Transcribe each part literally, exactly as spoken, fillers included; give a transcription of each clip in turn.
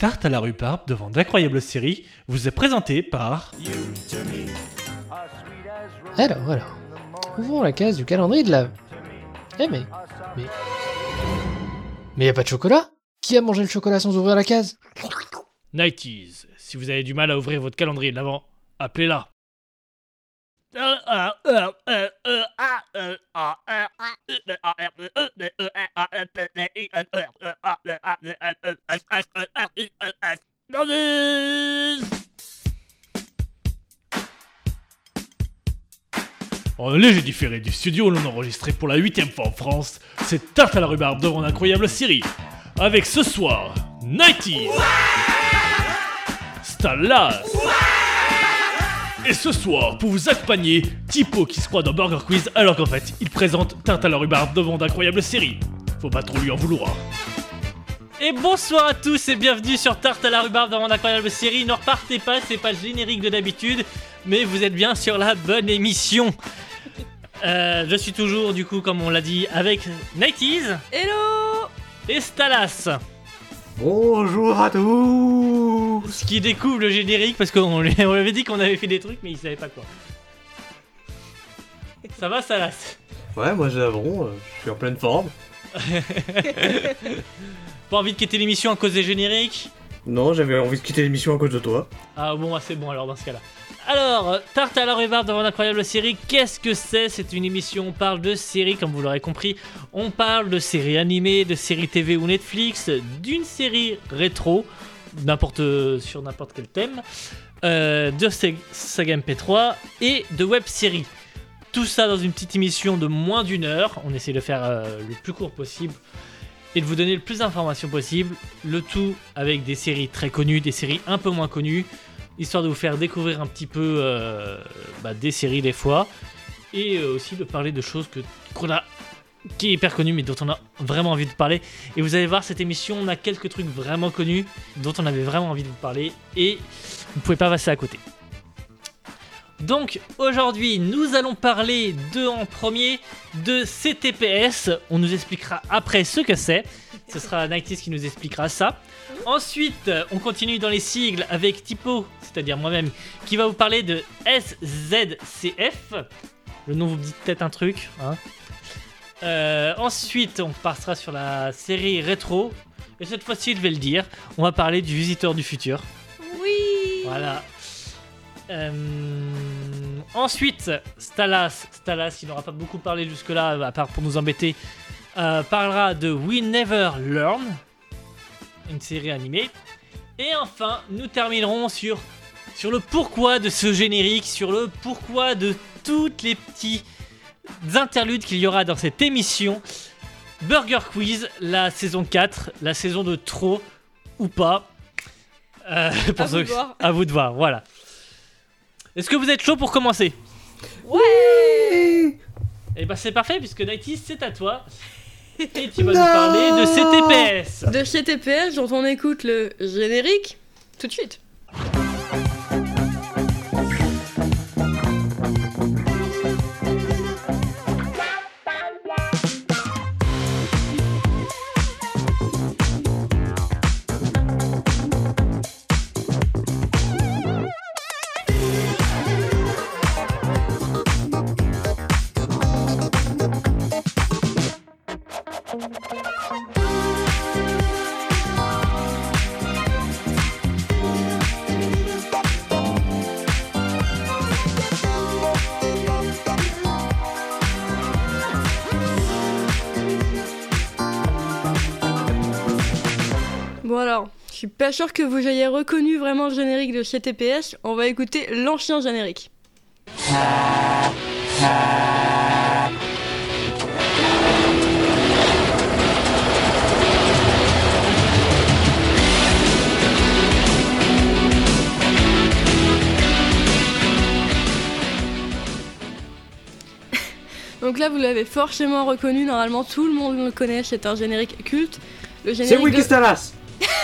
Tarte à la rhubarbe devant d'incroyables séries vous est présenté par... Alors, alors, ouvrons la case du calendrier de l'Avent. Eh mais, mais... Mais y a pas de chocolat? Qui a mangé le chocolat sans ouvrir la case? nineties, si vous avez du mal à ouvrir votre calendrier de l'Avent, appelez-la. En léger différé du studio où l'on enregistrait pour la huitième fois en France, c'est Tarte à la rhubarbe devant une incroyable série. Avec ce soir, nineties, Stalas. Et ce soir, pour vous accompagner, Tipo qui se croit dans Burger Quiz alors qu'en fait, il présente Tarte à la rhubarbe devant d'incroyables séries. Faut pas trop lui en vouloir. Et bonsoir à tous et bienvenue sur Tarte à la rhubarbe devant d'incroyables séries. Ne repartez pas, c'est pas le générique de d'habitude, mais vous êtes bien sur la bonne émission. Euh, je suis toujours, du coup, comme on l'a dit, avec nineties. Hello. Et Stalas. Bonjour à tous. Qui découvre le générique parce qu'on lui on lui avait dit qu'on avait fait des trucs mais il savait pas quoi. Ça va, Stalas? Ouais, moi j'avoue, euh, je suis en pleine forme. Pas envie de quitter l'émission à cause des génériques? Non, j'avais envie de quitter l'émission à cause de toi. Ah bon, ah, c'est bon alors dans ce cas-là. Alors, Tarte à la rhubarbe devant d'incroyables séries, qu'est-ce que c'est? C'est une émission, on parle de séries, comme vous l'aurez compris. On parle de séries animées, de séries T V ou Netflix, d'une série rétro, n'importe, sur n'importe quel thème, euh, de saga M P trois et de web-séries. Tout ça dans une petite émission de moins d'une heure. On essaie de faire euh, le plus court possible et de vous donner le plus d'informations possible. Le tout avec des séries très connues, des séries un peu moins connues, histoire de vous faire découvrir un petit peu euh, bah, des séries des fois, et euh, aussi de parler de choses que, qu'on a, qui est hyper connu mais dont on a vraiment envie de parler. Et vous allez voir, cette émission, on a quelques trucs vraiment connus dont on avait vraiment envie de vous parler, et vous ne pouvez pas passer à côté. Donc aujourd'hui, nous allons parler de, en premier, de C T P S. On nous expliquera après ce que c'est. Ce sera nineties qui nous expliquera ça. Ensuite, on continue dans les sigles avec Tipo, c'est-à-dire moi-même, qui va vous parler de S Z C F. Le nom vous dit peut-être un truc. Hein. Euh, ensuite, on passera sur la série rétro. Et cette fois-ci, je vais le dire, on va parler du Visiteur du futur. Oui. Voilà. Euh, ensuite, Stalas, Stalas, il n'aura pas beaucoup parlé jusque-là, à part pour nous embêter, euh, parlera de We Never Learn, une série animée. Et enfin, nous terminerons sur, sur le pourquoi de ce générique, sur le pourquoi de toutes les petits interludes qu'il y aura dans cette émission. Burger Quiz, la saison quatre, la saison de trop ou pas. Euh, pour à, ceux, vous de voir. à vous de voir, voilà. Est-ce que vous êtes chaud pour commencer? Ouais. Et bah c'est parfait puisque nineties c'est à toi. Et tu vas nous parler de C T P S. De C T P S dont on écoute le générique tout de suite. Bon alors, je suis pas sûr que vous ayez reconnu vraiment le générique de C T P S, on va écouter l'ancien générique. Donc là vous l'avez forcément reconnu, normalement tout le monde le connaît, c'est un générique culte. Le C'est générique de... Wikistalas.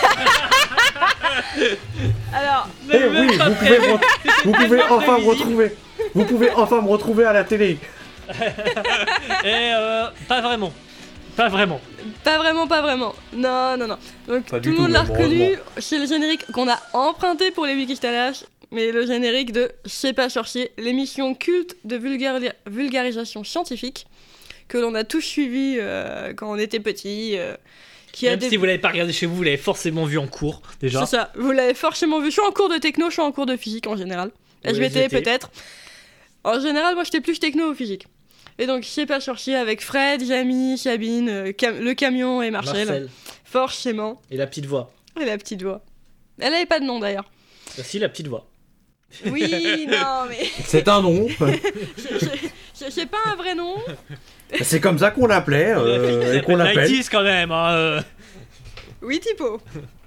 Alors, Eh oui, vous pouvez, re- vous pouvez enfin me retrouver. Vous pouvez enfin me retrouver à la télé. Et euh, pas vraiment. Pas vraiment. Pas vraiment, pas vraiment. Non, non, non. Donc Pas tout du le tout, monde l'a même, reconnu. heureusement. C'est le générique qu'on a emprunté pour les Wikistalash, mais le générique de C'est pas sorcier, l'émission culte de vulgari- vulgarisation scientifique que l'on a tous suivi euh, quand on était petit. Euh, qui a Même des... si vous l'avez pas regardé chez vous, vous l'avez forcément vu en cours déjà. C'est ça, vous l'avez forcément vu. Je suis en cours de techno, je suis en cours de physique en général. Oui, S V T S V T. peut-être. En général, moi j'étais plus techno ou physique. Et donc, C'est pas sorcier avec Fred, Jamie, Sabine, euh, Cam- le camion et Marcel. Marcel. Forcément. Et la petite voix. Et la petite voix. Elle avait pas de nom d'ailleurs. Bah, si, la petite voix. Oui, non, mais. C'est un nom. je- je- je- C'est pas un vrai nom. C'est comme ça qu'on l'appelait euh, et qu'on l'appelle. nineties quand même. Hein, euh. Oui, Tipo.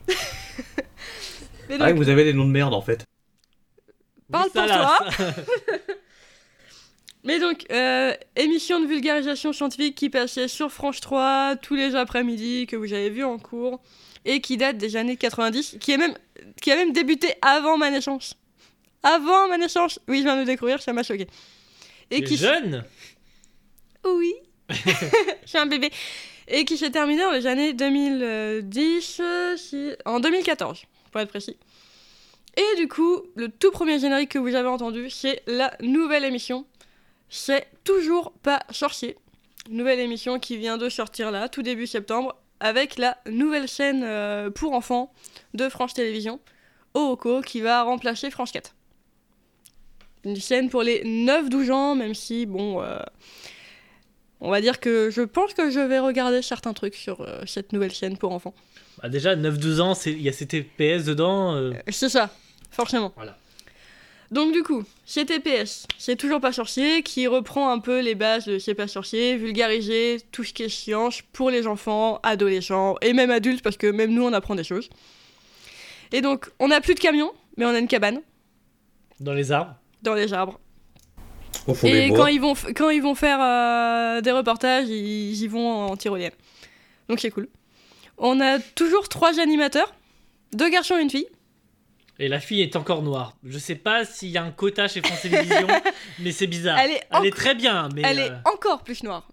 Mais Ah, donc, vous avez des noms de merde en fait. Parle Oui, ça, pour là, toi. ça. mais donc euh, émission de vulgarisation scientifique qui passait sur France trois tous les après-midi, que vous avez vu en cours, et qui date des années quatre-vingt-dix, qui, est même, qui a même débuté avant ma naissance. Avant ma naissance. Oui, je viens de découvrir, ça m'a choqué. Et Tu es qui jeune. Oui. Je suis un bébé. Et qui s'est terminé dans les années deux mille dix, euh, si- en deux mille quatorze, pour être précis. Et du coup, le tout premier générique que vous avez entendu, c'est la nouvelle émission. C'est toujours pas sorcier. Nouvelle émission qui vient de sortir là, tout début septembre, avec la nouvelle chaîne euh, pour enfants de France Télévisions, Ooko, qui va remplacer France quatre. Une chaîne pour les neuf douze ans, même si, bon... euh, on va dire que je pense que je vais regarder certains trucs sur euh, cette nouvelle chaîne pour enfants. Bah, déjà, neuf douze ans, c'est- il y a C T P S dedans. euh. Euh, C'est ça, forcément. Voilà. Donc du coup, C T P S, c'est toujours pas sorcier, qui reprend un peu les bases de C'est pas sorcier, vulgariser tout ce qui est science pour les enfants, adolescents et même adultes, parce que même nous on apprend des choses. Et donc, on n'a plus de camion, mais on a une cabane Dans les arbres. dans les arbres. Au fond des Et bois. quand ils vont, f- quand ils vont faire euh, des reportages, ils, ils y vont en tyrolienne. Donc c'est cool. On a toujours trois animateurs, deux garçons et une fille. Et la fille est encore noire. Je sais pas s'il y a un quota chez France Télévisions, mais c'est bizarre. Elle est Elle est enco- très bien, mais. Elle euh, est encore plus noire.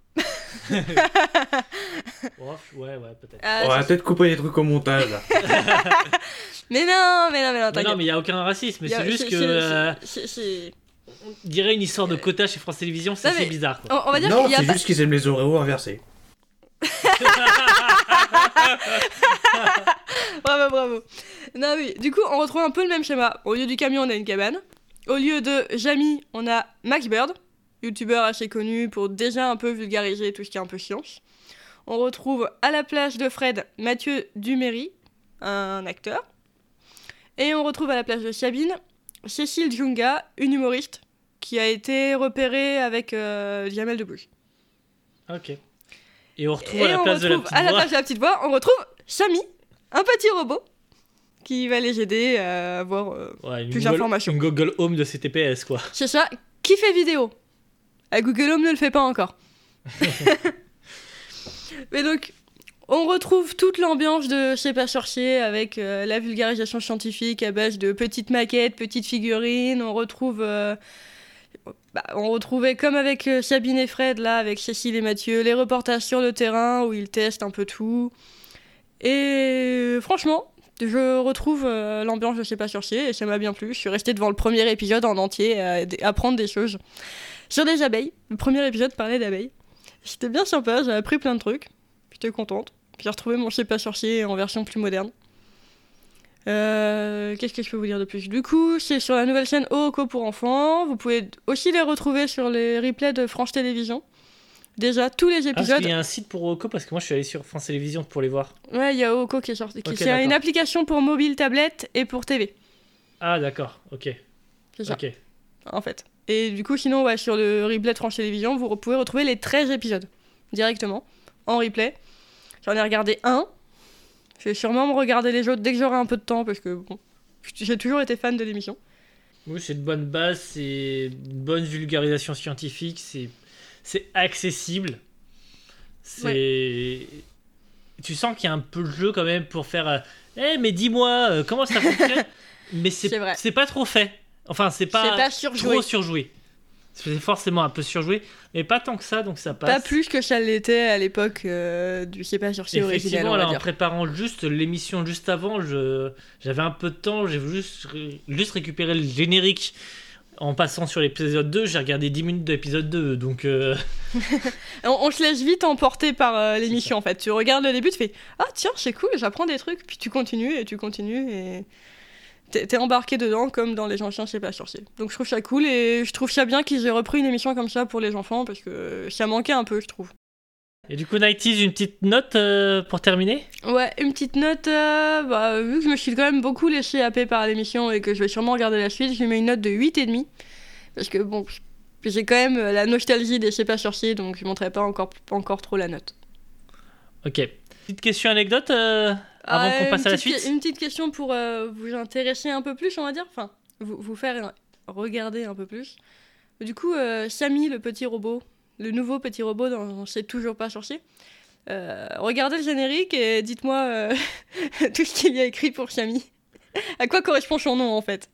oh, ouais, ouais, peut-être. Euh, On va c'est- peut-être couper des trucs au montage là. Mais non, mais non, mais non, Mais t'inquiète. non, mais il y a aucun racisme. Y a- C'est juste c'est- que. c'est- euh, c'est- c'est- on dirait une histoire de quota chez France Télévisions, c'est Non, mais- assez bizarre. Quoi. On, on va dire Non, qu'il y a c'est pas... juste qu'ils aiment les Oreos inversés. Bravo, bravo. Non, oui. Du coup, on retrouve un peu le même schéma. Au lieu du camion, on a une cabane. Au lieu de Jamie, on a Max Bird, youtubeur assez connu pour déjà un peu vulgariser tout ce qui est un peu science. On retrouve à la place de Fred, Mathieu Duméry, un acteur. Et on retrouve à la place de Sabine, Cécile Djunga, une humoriste qui a été repérée avec euh, Jamel Debbouze. Ok. Et on retrouve Et à la on place de la retrouve, petite à la voix. place de la petite voix, on retrouve Samy, un petit robot, qui va les aider à avoir... euh, Ouais, une plus Google- d'informations. Une Google Home de C T P S, quoi. C'est ça, qui fait vidéo. À Google Home ne le fait pas encore. Mais donc, on retrouve toute l'ambiance de C'est pas sorcier avec euh, la vulgarisation scientifique à base de petites maquettes, petites figurines. On retrouve... euh, bah, on retrouvait comme avec euh, Sabine et Fred, là, avec Cécile et Mathieu, les reportages sur le terrain où ils testent un peu tout. Et franchement, je retrouve euh, l'ambiance de C'est pas sorcier et ça m'a bien plu. Je suis restée devant le premier épisode en entier à à apprendre des choses sur des abeilles. Le premier épisode parlait d'abeilles. C'était bien sympa, j'ai appris plein de trucs. J'étais contente. J'ai retrouvé mon C'est pas sorcier en version plus moderne. Euh, Qu'est-ce que je peux vous dire de plus? Du coup, c'est sur la nouvelle chaîne Ooko pour enfants. Vous pouvez aussi les retrouver sur les replays de France Télévisions. Déjà, tous les Ah, parce épisodes. qu'il y a un site pour Ooko, parce que moi je suis allé sur France Télévisions pour les voir. Ouais, il y a Ooko qui est sorti. qui- Ok, c'est d'accord. une application pour mobile, tablette et pour T V. Ah, d'accord, ok. C'est ça, Ok. en fait. Et du coup, sinon, ouais, sur le replay de France Télévisions, vous pouvez retrouver les treize épisodes directement en replay. J'en ai regardé un. Je vais sûrement me regarder les autres dès que j'aurai un peu de temps parce que bon, j'ai toujours été fan de l'émission. Oui, c'est de bonne base, c'est une bonne vulgarisation scientifique, c'est c'est accessible. C'est. Tu sens qu'il y a un peu le jeu quand même pour faire. euh, Eh, mais dis-moi, euh, comment ça fonctionne? Mais c'est C'est vrai. c'est pas trop fait. Enfin, c'est pas, C'est pas surjoué. trop surjoué. C'est forcément un peu surjoué, mais pas tant que ça, donc ça passe. Pas plus que ça l'était à l'époque euh, du C'est pas sorcier original, Effectivement, on va là, en dire. préparant juste l'émission juste avant, je... j'avais un peu de temps, j'ai voulu juste, juste récupérer le générique. En passant sur l'épisode deux, j'ai regardé dix minutes de l'épisode deux, donc... Euh... on, on se laisse vite emporter par euh, l'émission, en fait. Tu regardes le début, tu fais « Ah tiens, c'est cool, j'apprends des trucs », puis tu continues, et tu continues, et... T'es, t'es embarqué dedans comme dans les anciens C'est pas sorcier. Donc je trouve ça cool et je trouve ça bien qu'ils aient repris une émission comme ça pour les enfants parce que ça manquait un peu, je trouve. Et du coup, nineties, une petite note euh, pour terminer ? Ouais, une petite note. Euh, bah, vu que je me suis quand même beaucoup laissé happer par l'émission et que je vais sûrement regarder la suite, je lui mets une note de huit virgule cinq. Parce que bon, j'ai quand même la nostalgie des C'est pas sorcier donc je montrerai pas encore, encore trop la note. Ok. Petite question anecdote euh, avant Euh, qu'on passe une à la petite- suite ? Une petite question pour euh, vous intéresser un peu plus, on va dire. Enfin, vous, vous faire regarder un peu plus. Du coup, euh, Samy, le petit robot, le nouveau petit robot dans C'est toujours pas sorcier, euh, regardez le générique et dites-moi euh, tout ce qu'il y a écrit pour Samy. À quoi correspond son nom, en fait?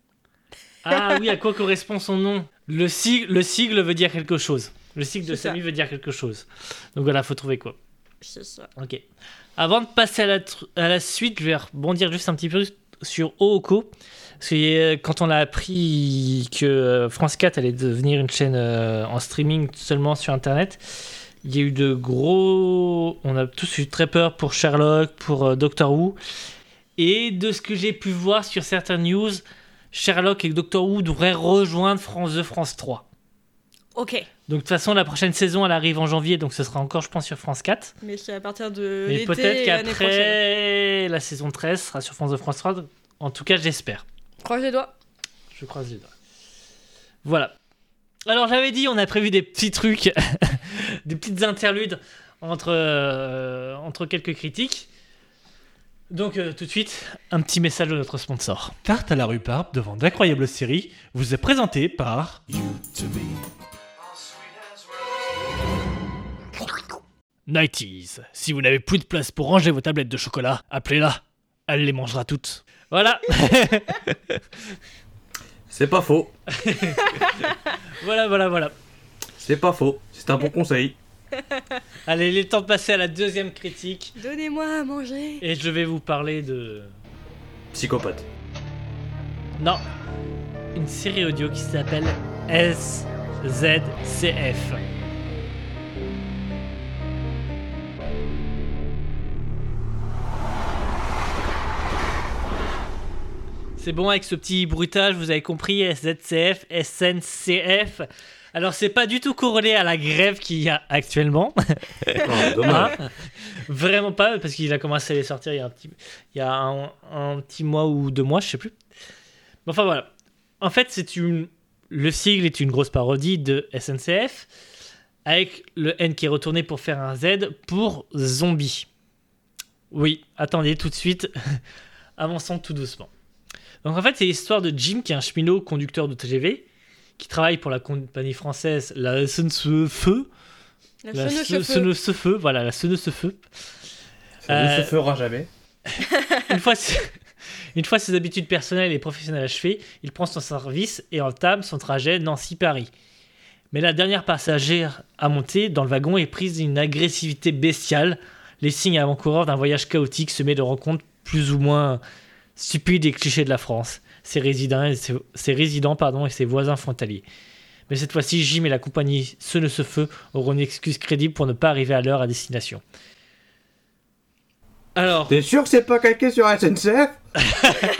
Ah oui, à quoi correspond son nom ? Le sigle, le sigle veut dire quelque chose. Le sigle de C'est ça. Samy veut dire quelque chose. Donc voilà, faut trouver quoi. C'est ça. Ok. Avant de passer à la, tr- à la suite, je vais rebondir juste un petit peu sur Ooko. Parce que euh, quand on a appris que euh, France quatre allait devenir une chaîne euh, en streaming seulement sur Internet, il y a eu de gros... On a tous eu très peur pour Sherlock, pour euh, Doctor Who. Et de ce que j'ai pu voir sur certaines news, Sherlock et Doctor Who devraient rejoindre France deux, France trois. Ok. Donc de toute façon, la prochaine saison, elle arrive en janvier, donc ce sera encore, je pense, sur France quatre. Mais c'est à partir de Mais l'été peut-être et l'année prochaine. qu'après, la saison treize sera sur France deux, France trois. En tout cas, j'espère. Croise les doigts. Je croise les doigts. Voilà. Alors, j'avais dit, on a prévu des petits trucs, des petites interludes entre, euh, entre quelques critiques. Donc, euh, tout de suite, un petit message de notre sponsor. Tarte à la rhubarbe devant d'incroyables séries vous est présenté par nineties. Si vous n'avez plus de place pour ranger vos tablettes de chocolat, appelez-la. Elle les mangera toutes. Voilà. C'est pas faux. Voilà, voilà, voilà. C'est pas faux. C'est un bon conseil. Allez, il est temps de passer à la deuxième critique. Donnez-moi à manger. Et je vais vous parler de... Psychopathe. Non. Une série audio qui s'appelle S Z C F. C'est bon avec ce petit bruitage, vous avez compris, S Z C F, S N C F. Alors c'est pas du tout corrélé à la grève qu'il y a actuellement. Oh, dommage. Hein, vraiment pas, parce qu'il a commencé à les sortir il y a un petit, il y a un, un petit mois ou deux mois, je sais plus. Mais enfin voilà. En fait, c'est une, le sigle est une grosse parodie de S N C F, avec le N qui est retourné pour faire un Z pour zombie. Oui, attendez tout de suite, avançons tout doucement. Donc en fait, c'est l'histoire de Jim, qui est un cheminot conducteur de T G V, qui travaille pour la compagnie française la S N C F. La La sonne S N C F, voilà, la S N C F. Ça Euh, ne se fera jamais. Une fois, une fois ses habitudes personnelles et professionnelles achevées, il prend son service et entame son trajet Nancy-Paris. Mais la dernière passagère à monter dans le wagon est prise d'une agressivité bestiale, les signes avant-coureurs d'un voyage chaotique semé de rencontres plus ou moins stupides et clichés de la France, ses résidents, et ses, ses résidents pardon, et ses voisins frontaliers. Mais cette fois-ci, Jim et la compagnie Ce ne se feu auront une excuse crédible pour ne pas arriver à l'heure à destination. Alors... T'es sûr que c'est pas calqué sur S N C F?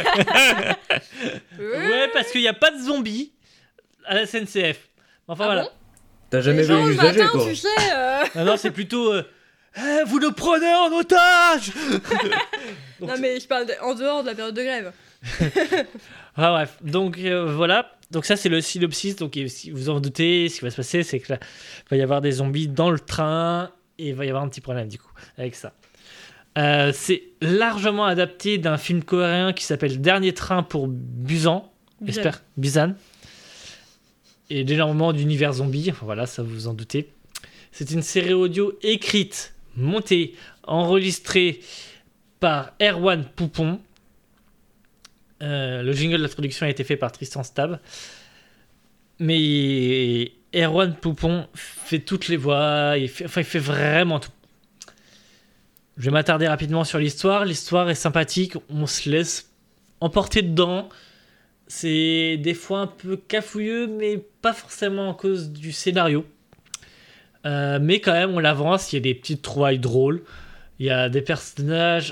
Ouais, parce qu'il n'y a pas de zombies à la S N C F. Enfin Ah voilà. bon T'as jamais Les vu gens, les le usagers, matin, toi? tu sais. euh, Non, non, c'est plutôt. euh, Eh, vous nous prenez en otage. Donc, Non, mais je parle de- en dehors de la période de grève. Ah, bref, donc euh, voilà. Donc, ça, c'est le synopsis. Donc, et si vous en doutez, ce qui va se passer, c'est que là, il va y avoir des zombies dans le train et il va y avoir un petit problème du coup avec ça. Euh, c'est largement adapté d'un film coréen qui s'appelle Dernier train pour Busan. Busan. J'espère. Busan. Et d'énormément d'univers zombies. Enfin, voilà, ça vous en doutez. C'est une série audio écrite, montée, enregistrée par Erwan Poupon. Euh, le jingle de la traduction a été fait par Tristan Stab. mais Erwan Poupon fait toutes les voix, il fait, enfin il fait vraiment tout. Je vais m'attarder rapidement sur l'histoire. L'histoire est sympathique, on se laisse emporter dedans. C'est des fois un peu cafouilleux, mais pas forcément à cause du scénario. Euh, mais quand même, on l'avance, il y a des petites trouvailles drôles. Il y a des personnages...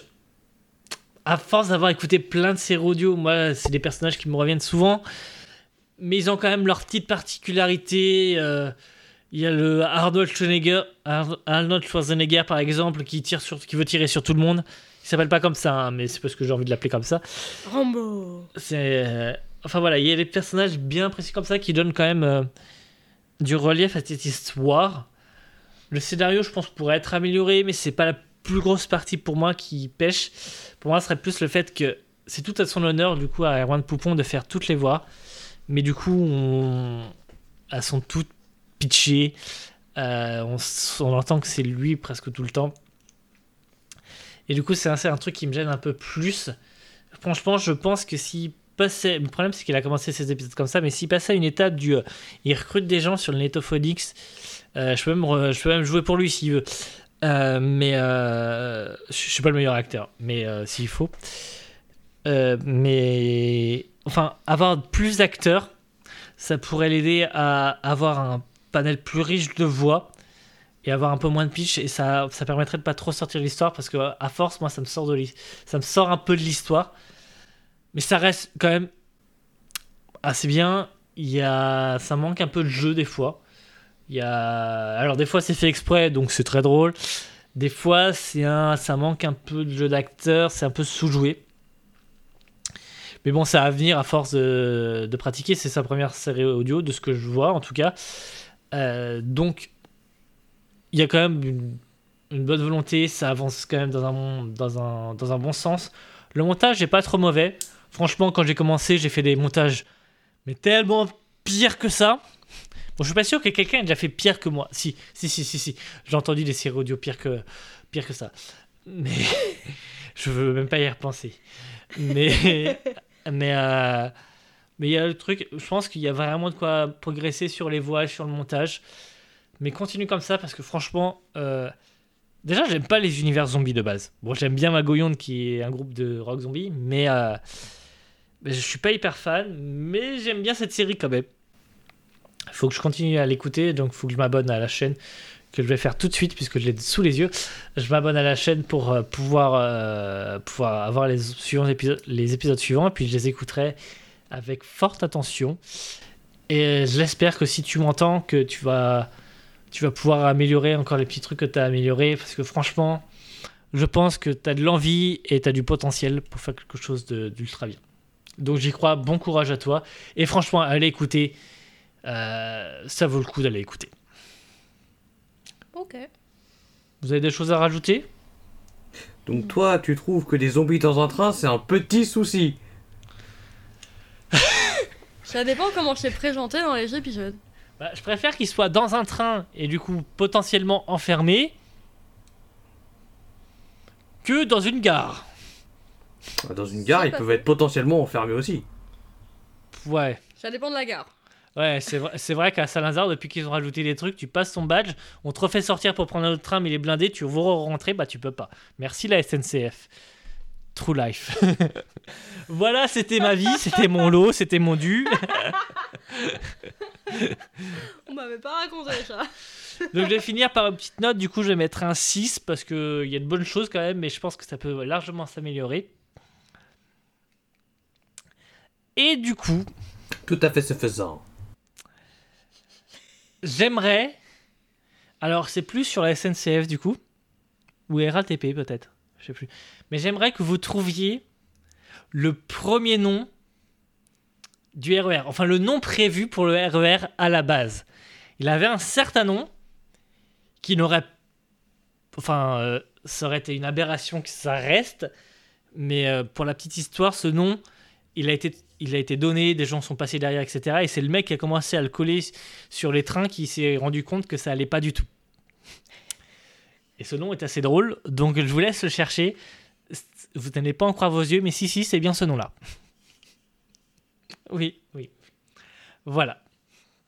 À force d'avoir écouté plein de séries audio, moi, c'est des personnages qui me reviennent souvent. Mais ils ont quand même leur petite particularité. Euh, il y a le Arnold Schwarzenegger, Arnold Schwarzenegger par exemple, qui, tire sur, qui veut tirer sur tout le monde. Il s'appelle pas comme ça, hein, mais c'est parce que j'ai envie de l'appeler comme ça. Rambo. C'est, euh, enfin voilà, il y a des personnages bien précis comme ça qui donnent quand même euh, du relief à cette histoire. Le scénario, je pense, pourrait être amélioré, mais c'est pas la plus grosse partie pour moi qui pêche. Pour moi, ce serait plus le fait que c'est tout à son honneur, du coup, à Erwan Poupon de faire toutes les voix. Mais du coup, on... elles sont toutes pitchées. Euh, on, on entend que c'est lui presque tout le temps. Et du coup, c'est un, c'est un truc qui me gêne un peu plus. Franchement, je pense que s'il passait... Le problème, c'est qu'il a commencé ses épisodes comme ça, mais s'il passait à une étape du... Euh, il recrute des gens sur le Netophonix, euh, je, peux même re... je peux même jouer pour lui s'il veut. Euh, mais euh, je suis pas le meilleur acteur, mais euh, s'il faut. Euh, mais enfin, avoir plus d'acteurs, ça pourrait l'aider à avoir un panel plus riche de voix et avoir un peu moins de pitch, et ça, ça permettrait de pas trop sortir de l'histoire, parce que à force, moi, ça me sort de l'hi- ça me sort un peu de l'histoire, mais ça reste quand même assez bien. Il y a, ça manque un peu de jeu des fois. Il y a... Alors des fois c'est fait exprès, donc c'est très drôle. Des fois c'est un... ça manque un peu de jeu d'acteur, c'est un peu sous-joué. Mais bon, ça va venir à force de, de pratiquer. C'est sa première série audio, de ce que je vois en tout cas. Euh, donc il y a quand même une... une bonne volonté, ça avance quand même dans un... Dans, un... dans un bon sens. Le montage n'est pas trop mauvais. Franchement, quand j'ai commencé, j'ai fait des montages mais tellement pires que ça. Bon, je suis pas sûr que quelqu'un ait déjà fait pire que moi. Si, si, si, si, si. J'ai entendu des séries audio pire que, pire que ça. Mais je veux même pas y repenser. Mais, mais, euh, mais il y a le truc. Je pense qu'il y a vraiment de quoi progresser sur les voix, sur le montage. Mais continue comme ça, parce que franchement, euh, déjà, j'aime pas les univers zombies de base. Bon, j'aime bien Magoyonde, qui est un groupe de rock zombie, mais euh, je suis pas hyper fan. Mais j'aime bien cette série quand même. Il faut que je continue à l'écouter, donc il faut que je m'abonne à la chaîne, que je vais faire tout de suite puisque je l'ai sous les yeux. Je m'abonne à la chaîne pour euh, pouvoir, euh, pouvoir avoir les, suivants épisodes, les épisodes suivants, et puis je les écouterai avec forte attention. Et j'espère que si tu m'entends, que tu vas, tu vas pouvoir améliorer encore les petits trucs que tu as améliorés, parce que franchement, je pense que tu as de l'envie et tu as du potentiel pour faire quelque chose de, d'ultra bien. Donc j'y crois, bon courage à toi, et franchement, allez écouter. Euh, ça vaut le coup d'aller écouter. Ok. Vous avez des choses à rajouter ? Donc toi, tu trouves que des zombies dans un train, c'est un petit souci. Ça dépend comment c'est présenté dans les épisodes. Bah, je préfère qu'ils soient dans un train et du coup potentiellement enfermés que dans une gare. Dans une gare, C'est ils pas peuvent faux. être potentiellement enfermés aussi. Ouais. Ça dépend de la gare. Ouais, c'est vrai, c'est vrai qu'à Saint-Lazare, depuis qu'ils ont rajouté des trucs, tu passes ton badge, on te refait sortir pour prendre un autre train, mais il est blindé, tu veux rentrer, bah tu peux pas. Merci la S N C F. True life. Voilà, c'était ma vie, c'était mon lot, c'était mon dû. On m'avait pas raconté ça. Donc je vais finir par une petite note, du coup je vais mettre un six, parce qu'il y a de bonnes choses quand même, mais je pense que ça peut largement s'améliorer. Et du coup, Tout à fait se faisant. j'aimerais... Alors c'est plus sur la S N C F du coup, ou R A T P peut-être, je sais plus. Mais j'aimerais que vous trouviez le premier nom du R E R, enfin le nom prévu pour le R E R à la base. Il avait un certain nom qui n'aurait... Enfin, euh, ça aurait été une aberration que ça reste, mais euh, pour la petite histoire, ce nom, il a été... Il a été donné, des gens sont passés derrière, et cetera. Et c'est le mec qui a commencé à le coller sur les trains qui s'est rendu compte que ça allait pas du tout. Et ce nom est assez drôle, donc je vous laisse le chercher. Vous n'allez pas en croire vos yeux, mais si, si, c'est bien ce nom-là. Oui, oui. Voilà.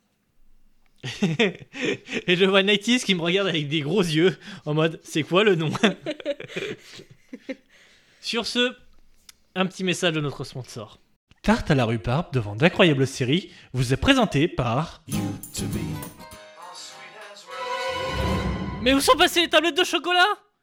Et je vois Nighties qui me regarde avec des gros yeux, en mode, c'est quoi le nom? Sur ce, un petit message de notre sponsor. Tarte à la rhubarbe devant d'incroyables séries vous est présenté par... Mais où sont passées les tablettes de chocolat?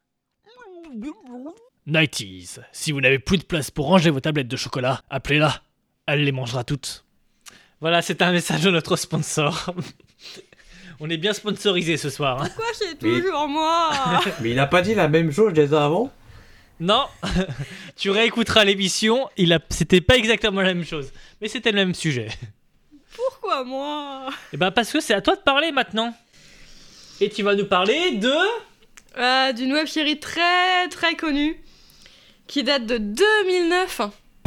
Nighties, si vous n'avez plus de place pour ranger vos tablettes de chocolat, appelez-la, elle les mangera toutes. Voilà, c'est un message de notre sponsor. On est bien sponsorisé ce soir. Hein. Pourquoi c'est toujours moi? Mais il a pas dit la même chose déjà avant? Non, tu réécouteras l'émission, il a... c'était pas exactement la même chose, mais c'était le même sujet. Pourquoi moi? Et ben parce que c'est à toi de parler maintenant. Et tu vas nous parler de... Euh, d'une web-série très très connue qui date de deux mille neuf.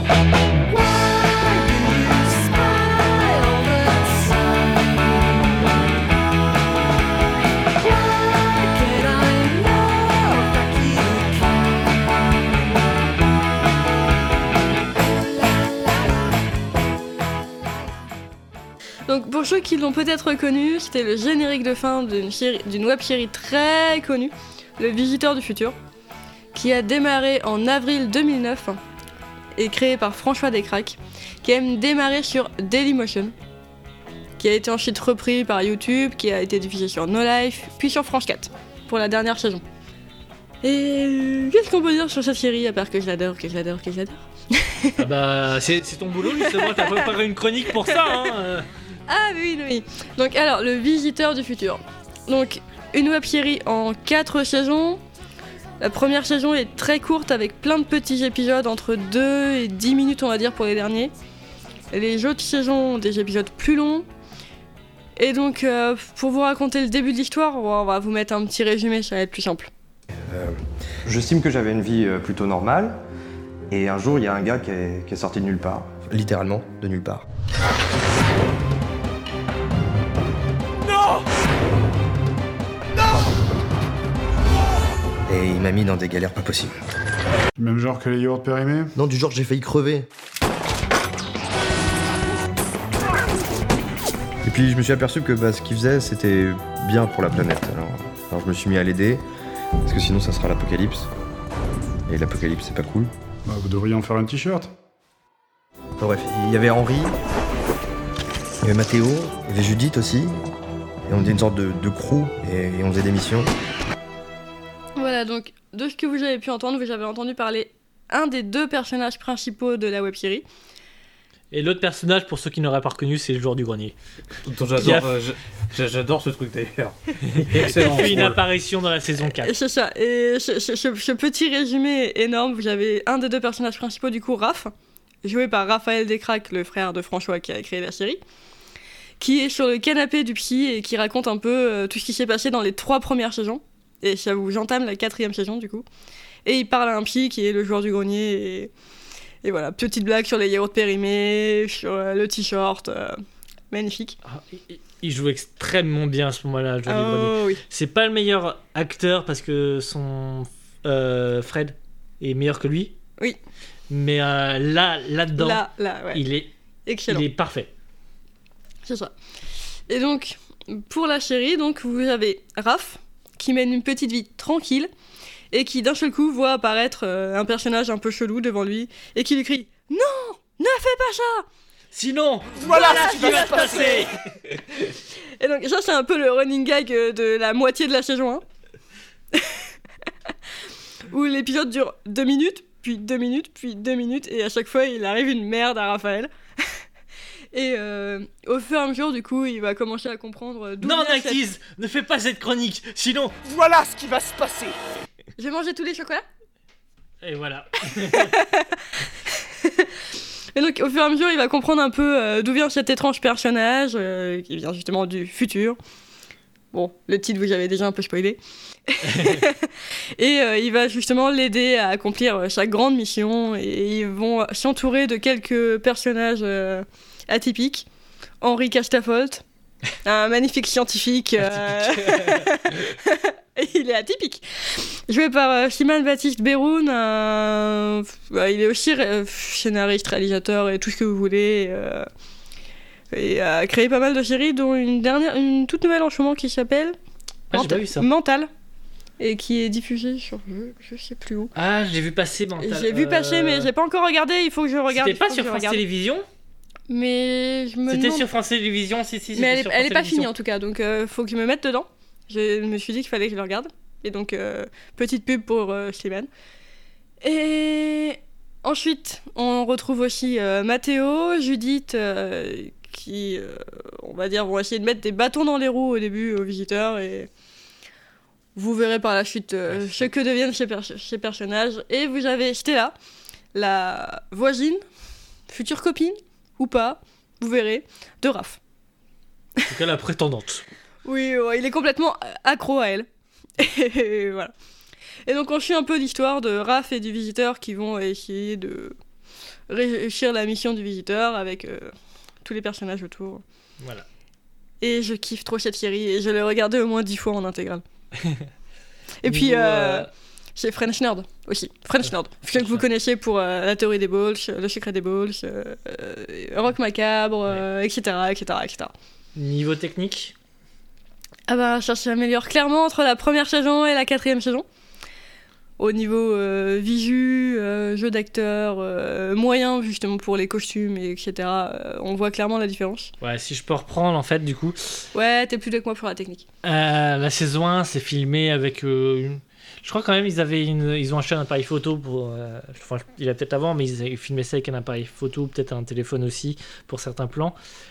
Donc pour ceux qui l'ont peut-être reconnu, c'était le générique de fin d'une, série, d'une web-série très connue, Le Visiteur du Futur, qui a démarré en avril deux mille neuf et créé par François Descraques, qui a même démarré sur Dailymotion, qui a été ensuite repris par YouTube, qui a été diffusé sur No Life, puis sur France quatre pour la dernière saison. Et qu'est-ce qu'on peut dire sur cette série à part que je l'adore, que je l'adore, que je l'adore? Ah bah c'est, c'est ton boulot justement, t'as préparé une chronique pour ça hein. Ah oui, oui. Donc alors, Le Visiteur du Futur. Donc une web-série en quatre saisons. La première saison est très courte avec plein de petits épisodes entre deux et dix minutes on va dire pour les derniers. Et les autres saisons ont des épisodes plus longs. Et donc euh, pour vous raconter le début de l'histoire, on va vous mettre un petit résumé, ça va être plus simple. Euh, j'estime que j'avais une vie euh, plutôt normale. Et un jour, il y a un gars qui est, qui est sorti de nulle part. Littéralement, de nulle part. Non! Non! Et il m'a mis dans des galères pas possibles. Même genre que les yaourts périmés? Non, du genre j'ai failli crever. Et puis je me suis aperçu que bah, ce qu'il faisait, c'était bien pour la planète. Alors, alors je me suis mis à l'aider, parce que sinon ça sera l'apocalypse. Et l'apocalypse, c'est pas cool. Bah, vous devriez en faire un t-shirt. Enfin bref, il y avait Henri, il y avait Mathéo, il y avait Judith aussi. Et on était une sorte de, de crew et, et on faisait des missions. Voilà, donc de ce que vous avez pu entendre, vous avez entendu parler un des deux personnages principaux de la web-série. Et l'autre personnage, pour ceux qui n'auraient pas reconnu, c'est le joueur du grenier. J'adore, a... euh, je, j'adore ce truc d'ailleurs. Excellent. Il fait une apparition dans la saison quatre. Et c'est ça. Et ce, ce, ce, ce petit résumé est énorme. Vous avez un des deux personnages principaux, du coup, Raph, joué par Raphaël Descraques, le frère de François qui a créé la série, qui est sur le canapé du psy et qui raconte un peu euh, tout ce qui s'est passé dans les trois premières saisons. Et ça vous entame la quatrième saison, du coup. Et il parle à un psy qui est le joueur du grenier et... Et voilà, petite blague sur les yaourts périmés, sur euh, le t-shirt, euh, magnifique. Ah, il, il joue extrêmement bien à ce moment-là, le joueur oh, du grenier. Oui. C'est pas le meilleur acteur parce que son euh, Fred est meilleur que lui. Oui. Mais euh, là, là-dedans, là, là, ouais. il est, excellent. Il est parfait. C'est ça. Et donc, pour la série, donc, vous avez Raph, qui mène une petite vie tranquille, et qui d'un seul coup voit apparaître euh, un personnage un peu chelou devant lui et qui lui crie « Non, ne fais pas ça !» Sinon, voilà, voilà ce qui va se passer. Et donc ça c'est un peu le running gag de la moitié de la saison un où l'épisode dure deux minutes, puis deux minutes, puis deux minutes et à chaque fois il arrive une merde à Raphaël. Et euh, au fur et à mesure, du coup, il va commencer à comprendre d'où non, vient Nighties, cette... ne fais pas cette chronique, sinon... Voilà ce qui va se passer. J'ai mangé tous les chocolats. Et voilà. Et donc, au fur et à mesure, il va comprendre un peu euh, d'où vient cet étrange personnage, euh, qui vient justement du futur. Bon, le titre, vous avez déjà un peu spoilé. Et euh, il va justement l'aider à accomplir sa grande mission. Et ils vont s'entourer de quelques personnages euh, atypiques. Henri Castafolt, un magnifique scientifique. Euh... Il est atypique. Joué par euh, Simon Baptiste Beroun. Euh... Il est aussi ré- scénariste, réalisateur et tout ce que vous voulez. Euh... Et a créé pas mal de séries, dont une dernière, une toute nouvelle en ce moment qui s'appelle Ah, j'ai pas vu ça. Mental, et qui est diffusée sur je, je sais plus où. Ah, j'ai vu passer Mental. J'ai vu Euh, passer, mais j'ai pas encore regardé. Il faut que je regarde. C'était pas il faut sur que je France regarde. Télévisions Mais je me C'était demande- sur France Télévisions, si, si. Mais c'était elle est, sur elle est France pas Télévisions. finie en tout cas, donc euh, faut que je me mette dedans. Je me suis dit qu'il fallait que je le regarde. Et donc, euh, petite pub pour euh, Slimane. Et ensuite, on retrouve aussi euh, Mathéo, Judith, euh, qui, euh, on va dire, vont essayer de mettre des bâtons dans les roues au début aux visiteurs. Et vous verrez par la suite euh, Ouais, c'est ce que deviennent ces, per- ces personnages. Et vous avez Stella, la voisine, future copine, ou pas, vous verrez, de Raph. En tout cas, la prétendante. Oui, ouais, il est complètement accro à elle. Et voilà. Et donc on suit un peu l'histoire de Raph et du visiteur qui vont essayer de réussir la mission du visiteur avec euh, tous les personnages autour. Voilà. Et je kiffe trop cette série et je l'ai regardée au moins dix fois en intégrale. Et puis Niveau, euh, euh, c'est French Nerd aussi. French Nerd. Que French vous Nerd. connaissez pour euh, La théorie des balls, Le secret des balls, euh, euh, Rock Macabre, euh, et cetera, et cetera, et cetera. Niveau technique, Ah bah ça s'améliore clairement entre la première saison et la quatrième saison. Au niveau euh, visu, euh, jeu d'acteur, euh, moyen justement pour les costumes, et etc. euh, on voit clairement la différence. ouais, si je peux reprendre en fait, du coup, Ouais, t'es plus avec moi pour la technique. euh, la saison un, c'est filmé avec euh, une. Je crois quand même ils avaient une, ils ont acheté un appareil photo pour. euh, Enfin, il a peut-être avant, mais ils avaient filmé ça avec un appareil photo, peut-être un téléphone aussi pour certains plans,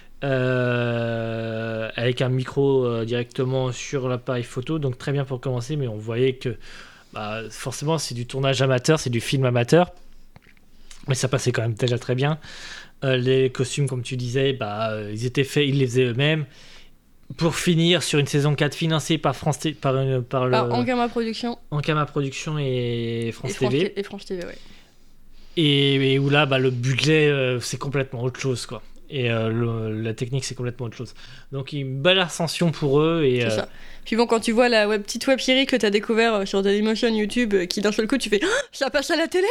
euh, avec un micro euh, directement sur l'appareil photo, donc très bien pour commencer. Mais on voyait que, bah, forcément, c'est du tournage amateur, c'est du film amateur, mais ça passait quand même déjà très bien. Euh, les costumes, comme tu disais, bah, euh, ils étaient faits, ils les faisaient eux-mêmes. Pour finir sur une saison quatre financée par France T- par, une, par le Par Ankama Production Ankama Production et France et France, T V, T- et France T V, ouais. et, et où là bah, le budget euh, c'est complètement autre chose quoi, et euh, le- la technique c'est complètement autre chose, donc une belle ascension pour eux. Et C'est euh, ça. Puis bon, quand tu vois la web, petite web série que t'as découvert euh, sur Dailymotion YouTube, euh, qui d'un seul coup tu fais ah, ça passe à la télé.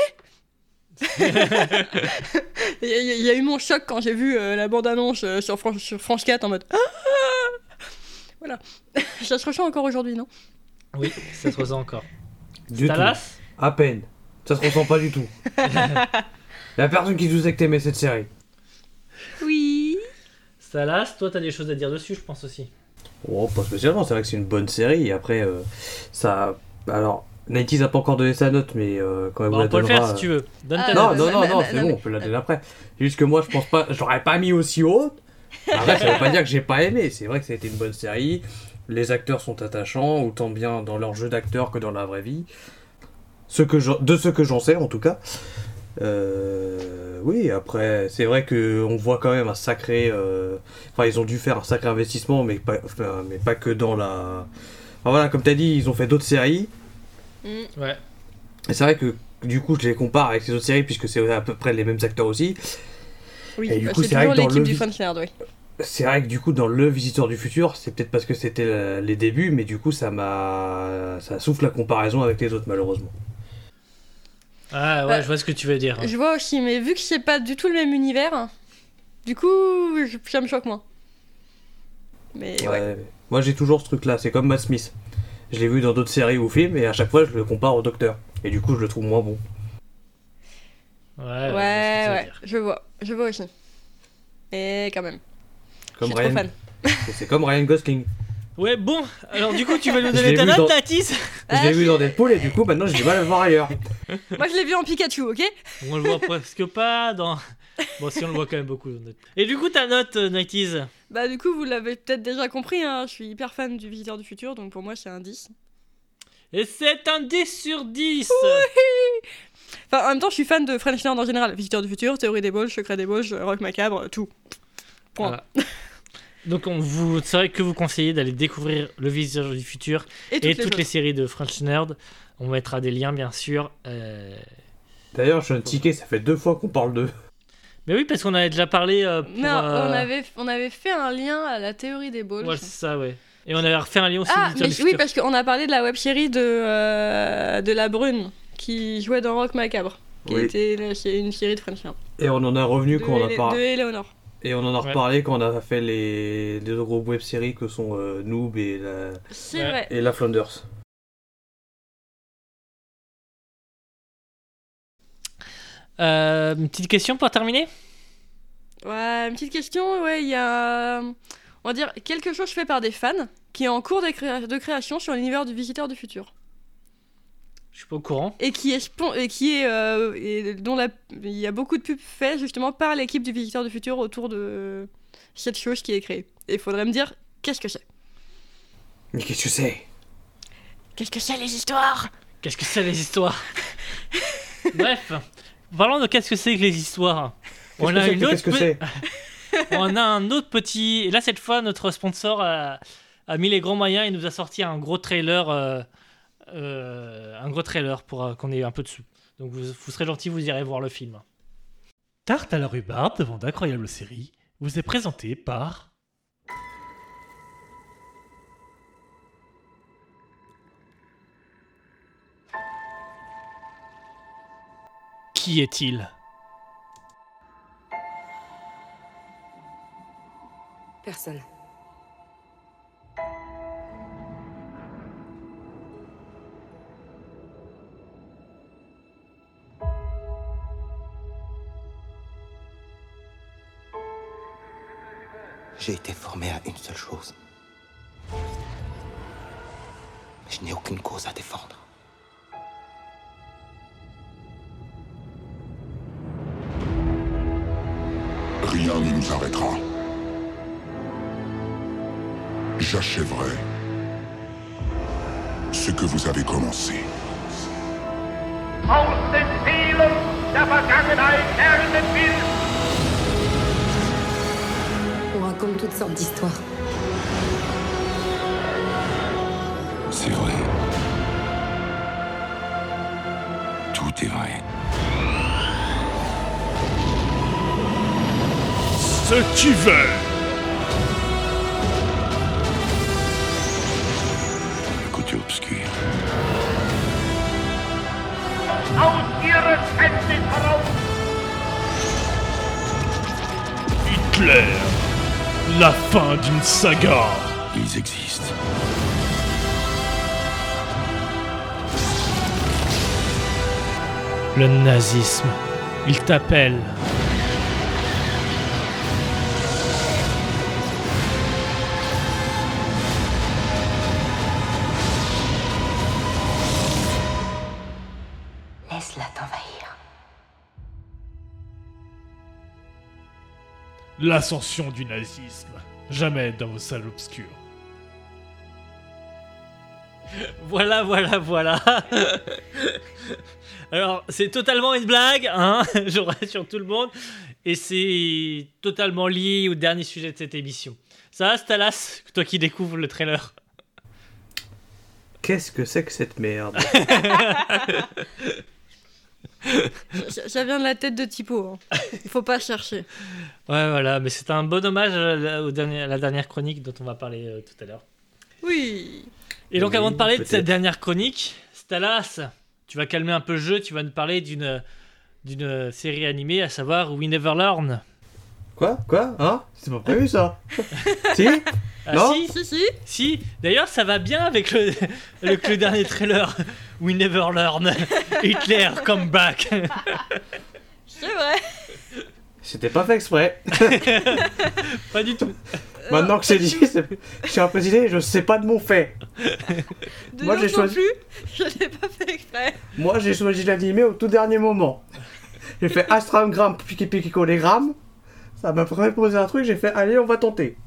Il y, a- il y a eu mon choc quand j'ai vu euh, la bande-annonce euh, sur, France, sur France quatre en mode ah. Voilà. Ça se ressent encore aujourd'hui, non? oui, ça se ressent encore. Du tout. Talas, À peine. Ça se ressent pas du tout. La personne qui nous a que t'aimais cette série. Oui. Talas, toi t'as des choses à dire dessus, je pense aussi. Oh, pas spécialement, c'est vrai que c'est une bonne série. Et après, euh, ça. Alors, Nighties a pas encore donné sa note, mais euh, quand elle Bon, vous la on peut le donnera. faire si tu veux. Donne Ah, ta Non, note. non, non, mais- non, mais- c'est non, bon, mais- on peut la donner après. C'est juste que moi, je pense pas. J'aurais pas mis aussi haute. Après, ça veut pas dire que j'ai pas aimé. C'est vrai que ça a été une bonne série. Les acteurs sont attachants, autant bien dans leur jeu d'acteur que dans la vraie vie. Ce que j'en- de ce que j'en sais, en tout cas. Euh, oui, après, c'est vrai qu'on voit quand même un sacré. euh, Enfin, ils ont dû faire un sacré investissement, mais pas, enfin, mais pas que dans la. Enfin, voilà, comme t'as dit, ils ont fait d'autres séries. Mm. Ouais. Et c'est vrai que du coup, je les compare avec ces autres séries, puisque c'est à peu près les mêmes acteurs aussi. Oui, Et du bah, coup, c'est c'est vrai toujours que dans l'équipe le du vi- French Nerd, oui. C'est vrai que du coup, dans Le Visiteur du Futur, c'est peut-être parce que c'était la- les débuts, mais du coup, ça m'a. Ça souffle la comparaison avec les autres, malheureusement. Ah ouais, Bah, je vois ce que tu veux dire. Je vois aussi, mais vu que c'est pas du tout le même univers, du coup, je- ça me choque moins. Mais ouais. Ouais. Moi, j'ai toujours ce truc-là, c'est comme Matt Smith. Je l'ai vu dans d'autres séries ou films, et à chaque fois, je le compare au Docteur. Et du coup, je le trouve moins bon. Ouais, Ouais, je vois ce que tu veux ouais, dire. je vois, je vois aussi. Et quand même, Comme je suis trop Ryan. fan. C'est comme Ryan Gosling. Ouais, bon, alors du coup, tu vas nous Je donner l'ai ta vu note, dans- Tatis. Je Ah, l'ai vu dans Deadpool, et du coup, maintenant, j'ai du mal à le voir ailleurs. Moi, je l'ai vu en Pikachu, ok? On le voit presque pas dans. Bon, si on le voit quand même beaucoup. dans notre- Et du coup, ta note, euh, Nighties. Bah, du coup, vous l'avez peut-être déjà compris, hein, je suis hyper fan du Visiteur du Futur, donc pour moi, c'est un dix. Et c'est un dix sur dix. Enfin, en même temps, je suis fan de French Nerd en général. Visiteur du Futur, Théorie des balls, Secret des balls, Rock Macabre, tout. Point. Voilà. Donc, on vous serait que vous conseiller d'aller découvrir Le Visiteur du Futur Et toutes, et les, toutes les autres. séries de French Nerd. On mettra des liens, bien sûr. Euh, D'ailleurs, je suis un ticket, ça fait deux fois qu'on parle d'eux. Mais oui, parce qu'on avait déjà parlé. euh, pour, Non, euh, on, avait, on avait fait un lien à la Théorie des balls. Ouais, c'est ça, ouais. Et on avait refait un lien aussi. Ah, au Visiteur mais du oui, Futur. parce qu'on a parlé de la web série de, euh, de la Brune qui jouait dans Rock Macabre. Qui Oui. était là, c'est une série de French Nerd. Et on en est revenu De, quand on a Ele- parlé. de Eleonore. Et on en a Ouais. reparlé quand on a fait les, les deux gros web-séries que sont euh, Noob et la, C'est Ouais. vrai. et la Flanders. Euh, une petite question pour terminer. Ouais, une petite question. Ouais, il y a, on va dire, quelque chose fait par des fans qui est en cours de, créa- de création sur l'univers du Visiteur du Futur. Je suis pas au courant. Et qui est, spon- et qui est euh, et dont la- il y a beaucoup de pubs faites justement par l'équipe du Visiteur du Futur autour de cette chose qui est créée. Et il faudrait me dire qu'est-ce que c'est. Mais qu'est-ce que c'est? Qu'est-ce que c'est les histoires? Qu'est-ce que c'est les histoires? Bref, parlons de qu'est-ce que c'est que les histoires. On Qu'est-ce a que c'est une que autre Qu'est-ce que pe- c'est? On a un autre petit. Et là, cette fois, notre sponsor a, a mis les grands moyens et nous a sorti un gros trailer. euh, euh, un gros trailer pour euh, qu'on ait un peu de sous. Donc, vous, vous serez gentil, vous irez voir le film. Tarte à la rhubarbe devant d'incroyables séries vous est présenté par Qui est-il? Personne. J'ai été formé à une seule chose. Mais je n'ai aucune cause à défendre. Rien ne nous arrêtera. J'achèverai ce que vous avez commencé. Aus den Seelen der Vergangenheit herrenden will. On raconte toutes sortes d'histoires. C'est vrai. Tout est vrai. Ce qui veut. Le côté obscur. Aus ihrer Kenntnis heraus. Hitler. La fin d'une saga. Ils existent. Le nazisme. Il t'appelle. Laisse-la t'envahir. L'ascension du nazisme. Jamais dans vos salles obscures. Voilà, voilà, voilà. Alors, c'est totalement une blague, hein, je rassure tout le monde, et c'est totalement lié au dernier sujet de cette émission. Ça va, Stalas, toi qui découvres le trailer? Qu'est-ce que c'est que cette merde? Ça, ça vient de la tête de Typo. Hein. Il faut pas chercher. Ouais, voilà, mais c'est un bon hommage à la, au dernier- à la dernière chronique dont on va parler euh, tout à l'heure. Oui. Et donc, Oui, avant de parler de peut-être. cette dernière chronique, Stalas, tu vas calmer un peu le jeu, tu vas nous parler d'une d'une série animée, à savoir We Never Learn. Quoi? Quoi? Hein? C'est pas prévu ça? Si? Ah Non. si, Si, si. si. D'ailleurs, ça va bien avec le, avec le dernier trailer. We Never Learn. Hitler, come back. C'est vrai. C'était pas fait exprès. Pas du tout. Maintenant que c'est dit, c'est- je suis un président et je sais pas de mon fait. De Moi, j'ai l'autre non choisi- plus, je l'ai pas fait exprès. Moi j'ai choisi l'animé au tout dernier moment. J'ai fait Astramgram, piqui piqui colégramme. Ça m'a proposé un truc, j'ai fait allez, on va tenter.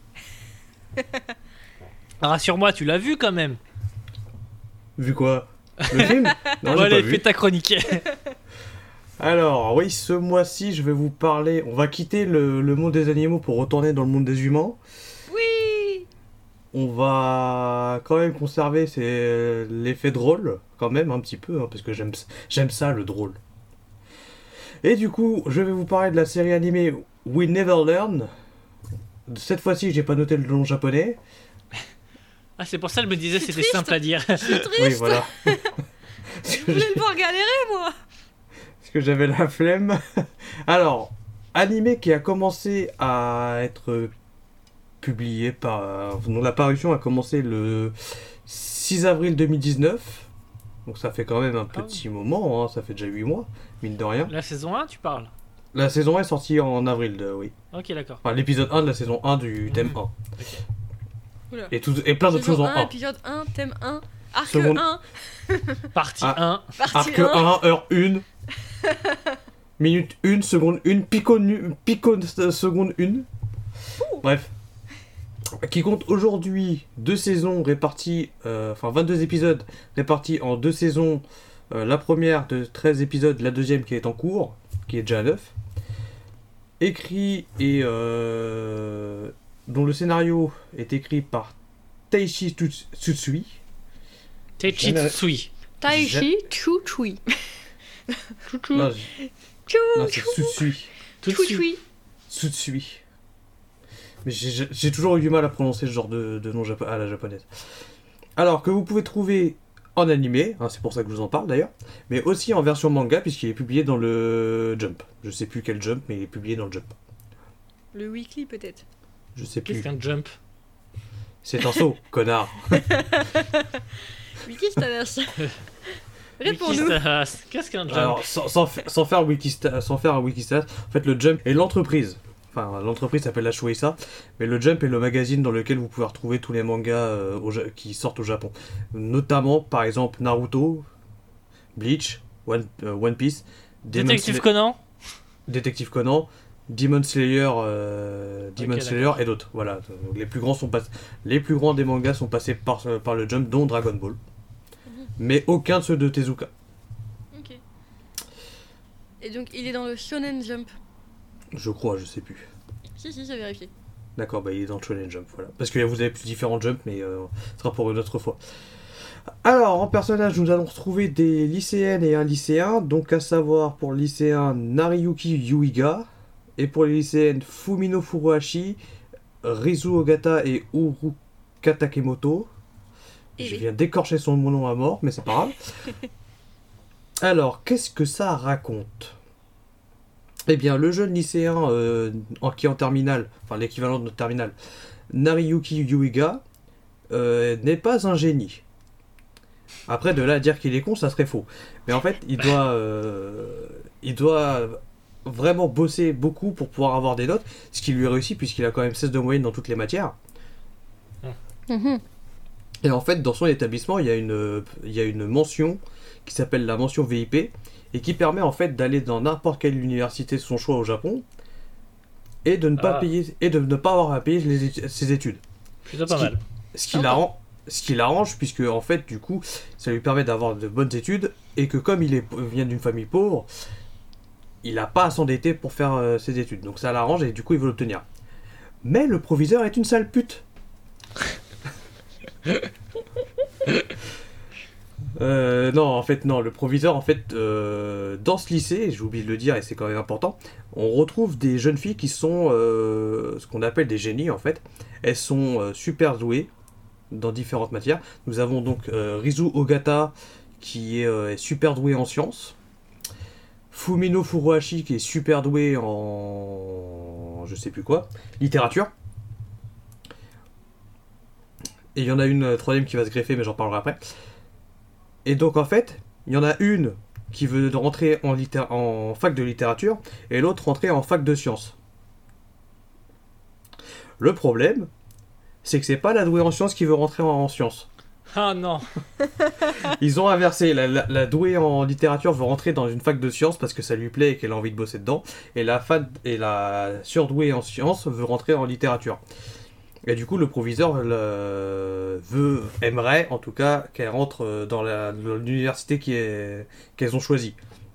Rassure-moi, tu l'as vu quand même. Vu quoi? Le film? Non, Bon, j'ai allez, pas fais vu. ta chronique. Alors, oui, ce mois-ci, je vais vous parler. On va quitter le, le monde des animaux pour retourner dans le monde des humains. Oui. On va quand même conserver c'est l'effet drôle, quand même, un petit peu, hein, parce que j'aime j'aime ça, le drôle. Et du coup, je vais vous parler de la série animée We Never Learn. Cette fois-ci, j'ai pas noté le nom japonais. Ah, c'est pour ça que je me disais c'était triste. simple à dire. Je suis triste. Oui, voilà. Je voulais le voir galérer, moi. Parce que j'avais la flemme. Alors, animé qui a commencé à être publié par... dont la parution a commencé le six avril deux mille dix-neuf. Donc ça fait quand même un petit ah oui. moment, hein, ça fait déjà huit mois, mine de rien. La saison un, tu parles? La saison un est sortie en avril, de, oui. Ok, d'accord. Enfin, l'épisode un de la saison un du thème mmh. un. Okay. Oula. Et, tout, et plein d'autres choses en un. Épisode un, thème un, arc Seconde... un. Partie ah, un. Partie arc un, heure un. Minute un, seconde un, pico, pico seconde un. Ouh. Bref. Qui compte aujourd'hui deux saisons réparties, euh, enfin vingt-deux épisodes répartis en deux saisons. Euh, la première de treize épisodes, la deuxième qui est en cours, qui est déjà à neuf. Écrit et euh, dont le scénario est écrit par Taishi Tsutsui. Taishi Tsutsui. Taishi Tsutsui. Non, non c'est Tsutsui. Tsutsui. Tsutsui. Mais j'ai, j'ai toujours eu du mal à prononcer ce genre de, de nom japo- à la japonaise. Alors que vous pouvez trouver en animé, hein, c'est pour ça que je vous en parle d'ailleurs, mais aussi en version manga puisqu'il est publié dans le Jump. Je sais plus quel Jump, mais il est publié dans le Jump. Le Weekly peut-être. Je sais plus. Qu'est-ce qu'un Jump? C'est un saut, connard. Wikistadas. Réponds-nous. Wikistadas. Qu'est-ce qu'un Jump? Alors, sans, sans, sans, faire Wikista, sans faire un Wikistat, en fait le Jump est l'entreprise. Enfin, l'entreprise s'appelle la Shueisha, mais le Jump est le magazine dans lequel vous pouvez retrouver tous les mangas euh, au, qui sortent au Japon. Notamment, par exemple, Naruto, Bleach, One, euh, One Piece, Détective Sla- Conan Détective Conan, Demon Slayer, euh, Demon okay, Slayer et d'autres. Voilà, donc, les plus grands sont pas... les plus grands des mangas sont passés par, par le Jump, dont Dragon Ball. Mmh. Mais aucun de ceux de Tezuka. Ok. Et donc, il est dans le Shonen Jump. Je crois, je sais plus. Si, si, j'ai vérifié. D'accord, bah il est dans le Shonen Jump, voilà. Parce que vous avez plus différents Jumps, mais euh, ce sera pour une autre fois. Alors, en personnage, nous allons retrouver des lycéennes et un lycéen. Donc, à savoir, pour le lycéen, Nariyuki Yuiga. Et pour les lycéennes, Fumino Furuhashi, Rizu Ogata et Uruka Takemoto. Et je viens d'écorcher son nom à mort, mais c'est pas grave. Alors, qu'est-ce que ça raconte ? Eh bien, le jeune lycéen euh, en, qui est en terminale, enfin l'équivalent de notre terminale, Nariyuki Yuiga, euh, n'est pas un génie. Après, de là à dire qu'il est con, ça serait faux. Mais en fait, il doit, euh, il doit vraiment bosser beaucoup pour pouvoir avoir des notes, ce qui lui réussit puisqu'il a quand même seize de moyenne dans toutes les matières. Mmh. Et en fait, dans son établissement, il y a une, il y a une mention qui s'appelle la mention V I P, et qui permet en fait d'aller dans n'importe quelle université de son choix au Japon et de ne pas ah. payer et de ne pas avoir à payer les étu- ses études. Plutôt pas mal. Ce qui, l'arrange, ce qui l'arrange puisque en fait du coup ça lui permet d'avoir de bonnes études et que comme il est, vient d'une famille pauvre, il n'a pas à s'endetter pour faire euh, ses études. Donc ça l'arrange et du coup il veut l'obtenir. Mais le proviseur est une sale pute. Euh, non, en fait, non. Le proviseur, en fait, euh, dans ce lycée, j'ai oublié de le dire et c'est quand même important, on retrouve des jeunes filles qui sont euh, ce qu'on appelle des génies, en fait. Elles sont euh, super douées dans différentes matières. Nous avons donc euh, Rizu Ogata qui est, euh, est super douée en sciences. Fumino Furuhashi qui est super doué en... je sais plus quoi. Littérature. Et il y en a une euh, troisième qui va se greffer, mais j'en parlerai après. Et donc en fait, il y en a une qui veut rentrer en, litté- en fac de littérature et l'autre rentrer en fac de sciences. Le problème, c'est que c'est pas la douée en sciences qui veut rentrer en, en sciences. Ah non. Ils ont inversé. La, la, la douée en littérature veut rentrer dans une fac de sciences parce que ça lui plaît et qu'elle a envie de bosser dedans. Et la, fa- et la surdouée en sciences veut rentrer en littérature. Et du coup, le proviseur le, veut, aimerait, en tout cas, qu'elle rentre dans, la, dans l'université qui est, qu'elles ont choisie.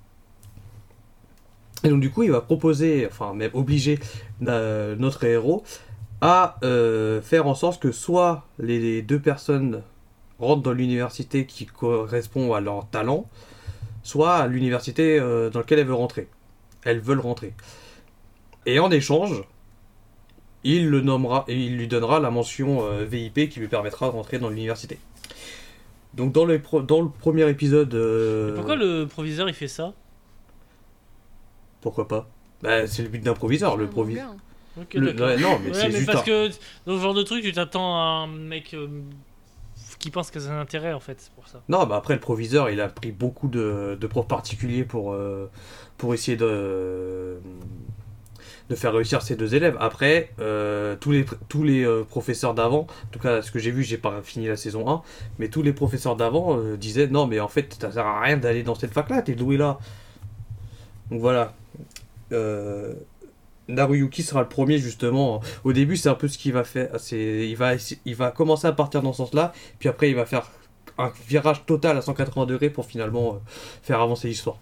Et donc, du coup, il va proposer, enfin, même obliger euh, notre héros à euh, faire en sorte que soit les deux personnes rentrent dans l'université qui correspond à leur talent, soit à l'université euh, dans laquelle elles veulent rentrer. Elles veulent rentrer. Et en échange, il le nommera et il lui donnera la mention euh, V I P qui lui permettra de rentrer dans l'université. Donc dans le, pro- dans le premier épisode... Euh... Pourquoi le proviseur il fait ça ? Pourquoi pas ? Bah, c'est le but d'un proviseur, le proviseur. Ok, Le- d'accord. ouais, non, mais Ouais, c'est mais juste parce un- que dans ce genre de truc, tu t'attends à un mec euh, qui pense que c'est un intérêt en fait, c'est pour ça. Non, bah après, le proviseur, il a pris beaucoup de, de profs particuliers pour, euh, pour essayer de, de faire réussir ces deux élèves. Après, euh, tous les, tous les euh, professeurs d'avant, en tout cas, ce que j'ai vu, j'ai pas fini la saison un, mais tous les professeurs d'avant euh, disaient non, mais en fait, ça sert à rien d'aller dans cette fac-là, t'es doué là. Donc voilà. Euh, Naruyuki sera le premier justement. Au début, c'est un peu ce qu'il va faire. C'est, il va, il va commencer à partir dans ce sens-là, puis après, il va faire un virage total à cent quatre-vingts degrés pour finalement euh, faire avancer l'histoire.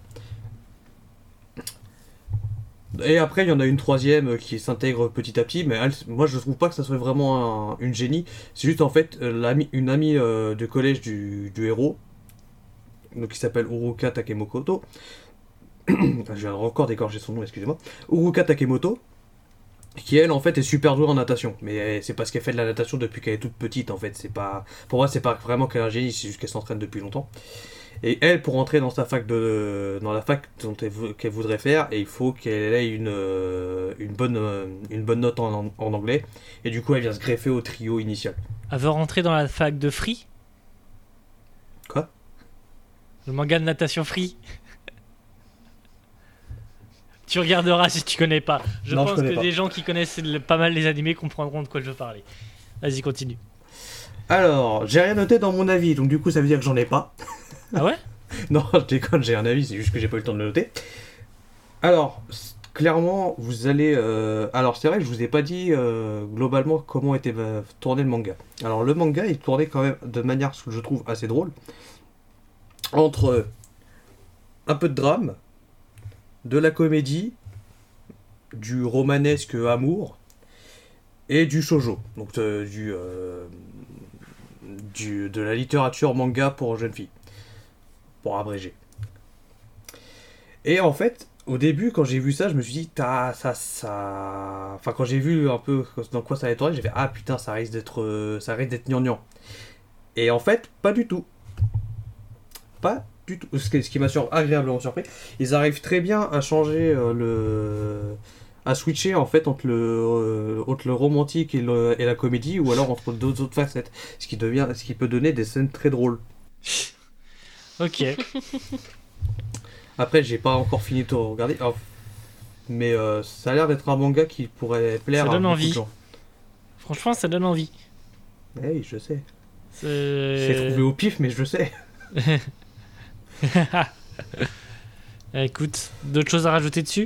Et après, il y en a une troisième euh, qui s'intègre petit à petit, mais elle, moi, je trouve pas que ça soit vraiment un- une génie. C'est juste en fait euh, l'ami- une amie euh, de collège du, du héros, donc qui s'appelle Uruka Takemoto. Je viens encore d'écorcher son nom, excusez-moi. Uruka Takemoto, qui elle en fait est super douée en natation, mais c'est parce qu'elle fait de la natation depuis qu'elle est toute petite en fait. C'est pas, pour moi c'est pas vraiment qu'elle est un génie, c'est juste qu'elle s'entraîne depuis longtemps. Et elle, pour entrer dans sa fac de, dans la fac dont elle, vou- qu'elle voudrait faire, et il faut qu'elle ait une, euh, une bonne, euh, une bonne note en, en- en anglais. Et du coup, elle vient se greffer au trio initial. Elle veut rentrer dans la fac de Free. Quoi ? Le manga de natation Free. Tu regarderas si tu connais pas. Je Non, je pense connais que pas. des gens qui connaissent le- pas mal les animés comprendront de quoi je veux parler. Vas-y, continue. Alors, j'ai rien noté dans mon avis, donc du coup, ça veut dire que j'en ai pas. Ah ouais ? Non, je déconne, j'ai un avis, c'est juste que j'ai pas eu le temps de le noter. Alors, c- clairement, vous allez... euh, Alors, c'est vrai que je vous ai pas dit euh, globalement comment était euh, tourné le manga. Alors, le manga, il tournait quand même de manière, ce que je trouve, assez drôle. Entre euh, un peu de drame, de la comédie, du romanesque amour, et du shoujo. Donc, euh, du, euh, du... de la littérature manga pour jeunes filles. Pour abréger. Et en fait, au début, quand j'ai vu ça, je me suis dit, t'as, ça, ça... Enfin, quand j'ai vu un peu dans quoi ça allait tourner, j'ai fait, ah putain, ça risque d'être, euh, ça risque d'être gnangnan. Et en fait, pas du tout. Pas du tout. Ce qui, ce qui m'a sur... agréablement surpris. Ils arrivent très bien à changer euh, le... à switcher en fait entre le, euh, entre le romantique et, le, et la comédie, ou alors entre deux autres facettes. Ce qui, devient, ce qui peut donner des scènes très drôles. Ok. Après, j'ai pas encore fini de regarder, oh, mais euh, ça a l'air d'être un manga qui pourrait plaire Ça à donne beaucoup envie. de gens. Franchement, ça donne envie. Eh oui, je sais. C'est... C'est trouvé au pif, mais je sais. Écoute, d'autres choses à rajouter dessus ?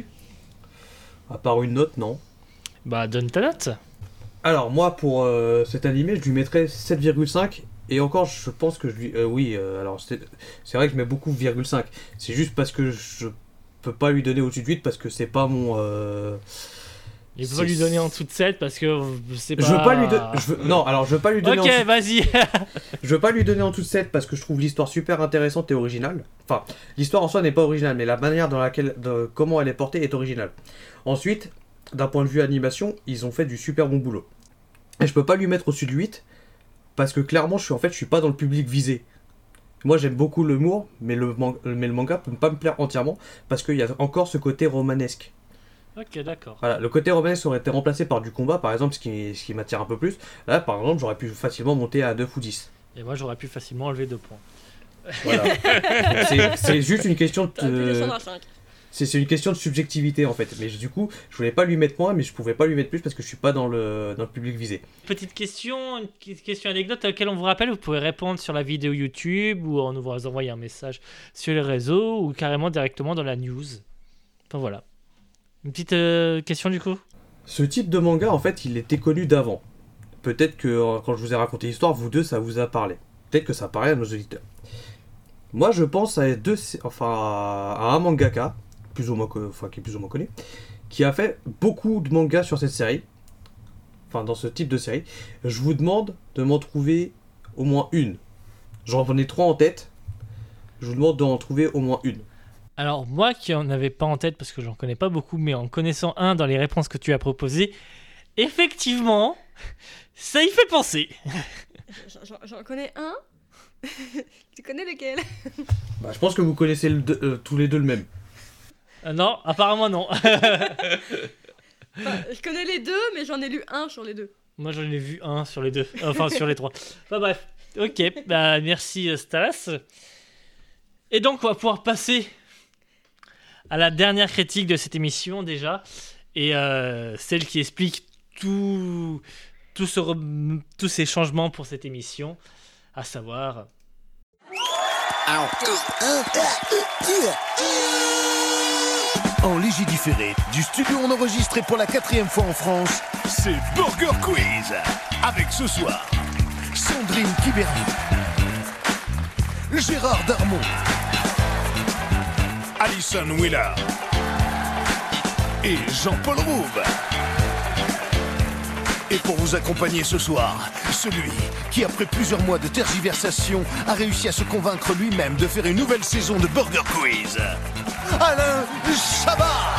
À part une note, non. Bah, donne ta note. Alors, moi, pour euh, cet animé, je lui mettrais sept virgule cinq. Et encore, je pense que je lui... euh, oui, euh, alors, c'est, c'est vrai que je mets beaucoup virgule cinq. C'est juste parce que je peux pas lui donner au-dessus de huit, parce que c'est pas mon... Euh... Il peut pas lui donner en dessous de sept parce que c'est pas... Je veux pas lui donner... je veux- Non, alors, je veux pas lui donner Ok, en dessous... vas-y. Je veux pas lui donner en dessous de sept parce que je trouve l'histoire super intéressante et originale. Enfin, l'histoire en soi n'est pas originale, mais la manière dans laquelle, de, comment elle est portée est originale. Ensuite, d'un point de vue animation, ils ont fait du super bon boulot. Et je peux pas lui mettre au-dessus de huit parce que clairement, je suis en fait, je suis pas dans le public visé. Moi, j'aime beaucoup l'humour, mais le, man- mais le manga peut pas me plaire entièrement parce qu'il y a encore ce côté romanesque. Ok, d'accord. Voilà, le côté romanesque aurait été remplacé par du combat, par exemple, ce qui, ce qui m'attire un peu plus. Là, par exemple, j'aurais pu facilement monter à neuf ou dix. Et moi, j'aurais pu facilement enlever deux points. Voilà. Donc, c'est, c'est juste une question de... T'as pu descendre à cinq. C'est, c'est une question de subjectivité en fait. Mais du coup, je voulais pas lui mettre moins, mais je pouvais pas lui mettre plus parce que je suis pas dans le, dans le public visé. Petite question, une petite question anecdote à laquelle on vous rappelle, vous pouvez répondre sur la vidéo YouTube ou en nous envoyer un message sur les réseaux ou carrément directement dans la news. Enfin voilà. Une petite euh, question du coup. Ce type de manga en fait, il était connu d'avant. Peut-être que euh, quand je vous ai raconté l'histoire, vous deux, ça vous a parlé. Peut-être que ça parlait à nos auditeurs. Moi, je pense à deux, enfin à un mangaka, plus ou moins, enfin qui est plus ou moins connu, qui a fait beaucoup de mangas sur cette série. Enfin, dans ce type de série. Je vous demande de m'en trouver au moins une. J'en ai trois en tête. Je vous demande d'en trouver au moins une. Alors moi qui en avais pas en tête parce que j'en connais pas beaucoup, mais en connaissant un dans les réponses que tu as proposées, effectivement, ça y fait penser. J'en, j'en connais un. Tu connais lequel? Bah, je pense que vous connaissez le deux- euh, tous les deux le même. Euh, non, apparemment non. Enfin, je connais les deux, mais j'en ai lu un sur les deux. Moi j'en ai vu un sur les deux, enfin sur les trois. Enfin bref, ok, bah merci euh, Stalas. Et donc on va pouvoir passer à la dernière critique de cette émission déjà, et euh, celle qui explique tout, tout ce re- tous ces changements pour cette émission, à savoir... En légiféré, du studio on enregistré pour la quatrième fois en France, c'est Burger Quiz. Avec ce soir, Sandrine Kiberlin, Gérard Darmon, Alison Wheeler et Jean-Paul Rouve. Et pour vous accompagner ce soir, celui qui, après plusieurs mois de tergiversation, a réussi à se convaincre lui-même de faire une nouvelle saison de Burger Quiz, Alain Chabat.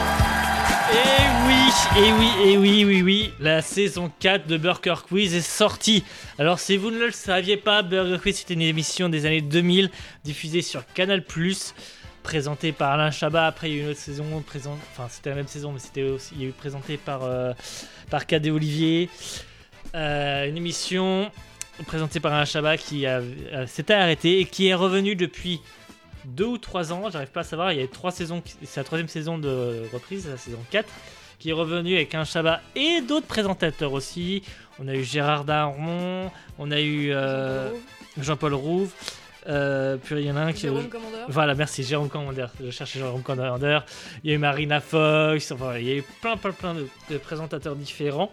Et oui, et oui, et oui, oui, oui, la saison quatre de Burger Quiz est sortie. Alors si vous ne le saviez pas, Burger Quiz c'était une émission des années deux mille, diffusée sur Canal plus, présentée par Alain Chabat. Après il y a eu une autre saison, présent... enfin c'était la même saison, mais c'était aussi, il y a eu présenté par, euh, par Cadet Olivier. Euh, une émission présentée par Alain Chabat qui a, euh, s'était arrêtée et qui est revenue depuis deux ou trois ans, j'arrive pas à savoir, il y a trois saisons, c'est la troisième saison de reprise, la saison quatre, qui est revenue avec un Chabat et d'autres présentateurs aussi. On a eu Gérard Darmon, on a eu euh, Jean-Paul Rouve, euh, puis il y en a un qui... Jérôme Commandeur. Voilà, merci, Jérôme Commandeur, je cherchais Jérôme Commandeur. Il y a eu Marina Fox, enfin, il y a eu plein, plein, plein de, de présentateurs différents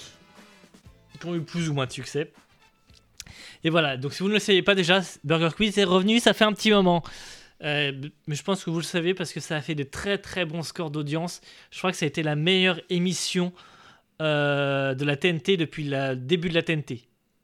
qui ont eu plus ou moins de succès. Et voilà, donc si vous ne le saviez pas déjà, Burger Quiz est revenu, ça fait un petit moment. Euh, mais je pense que vous le savez parce que ça a fait de très très bons scores d'audience. Je crois que ça a été la meilleure émission euh, de la T N T depuis le début de la T N T.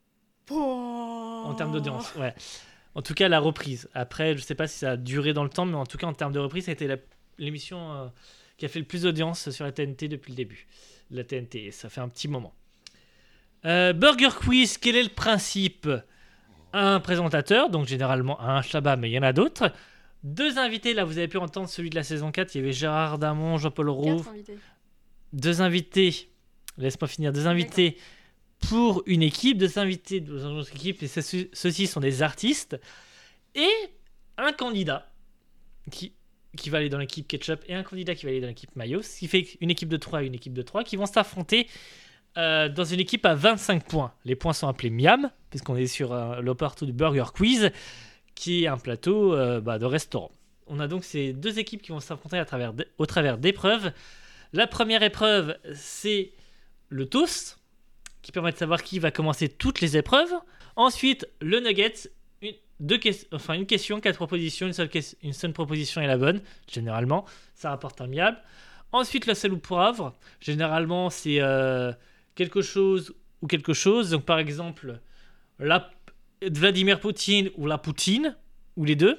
Oh. En termes d'audience, ouais. En tout cas, la reprise. Après, je sais pas si ça a duré dans le temps, mais en tout cas, en termes de reprise, ça a été la, l'émission euh, qui a fait le plus d'audience sur la T N T depuis le début de la T N T. Et ça fait un petit moment. Euh, Burger Quiz, quel est le principe ? Un présentateur, donc généralement un Chabat, mais il y en a d'autres. Deux invités, là vous avez pu entendre celui de la saison quatre, il y avait Gérard Darmon, Jean-Paul Rouve. Invités. Deux invités, laisse-moi finir, deux invités D'accord. pour une équipe, deux invités dans une autre équipe, et ceux- ceux-ci sont des artistes. Et un candidat qui, qui va aller dans l'équipe Ketchup et un candidat qui va aller dans l'équipe Mayo, ce qui fait une équipe de trois et une équipe de trois qui vont s'affronter euh, dans une équipe à vingt-cinq points. Les points sont appelés Miam, puisqu'on est sur euh, l'opporto du Burger Quiz, qui est un plateau euh, bah, de restaurant. On a donc ces deux équipes qui vont s'affronter à travers d- au travers d'épreuves. La première épreuve, c'est le toast, qui permet de savoir qui va commencer toutes les épreuves. Ensuite, le nugget, une, deux que- enfin, une question, quatre propositions, une seule, que- une seule proposition est la bonne, généralement. Ça rapporte un miam. Ensuite, le sel ou poivre. Généralement, c'est euh, quelque chose ou quelque chose. Donc, par exemple, la Vladimir Poutine ou la Poutine, ou les deux.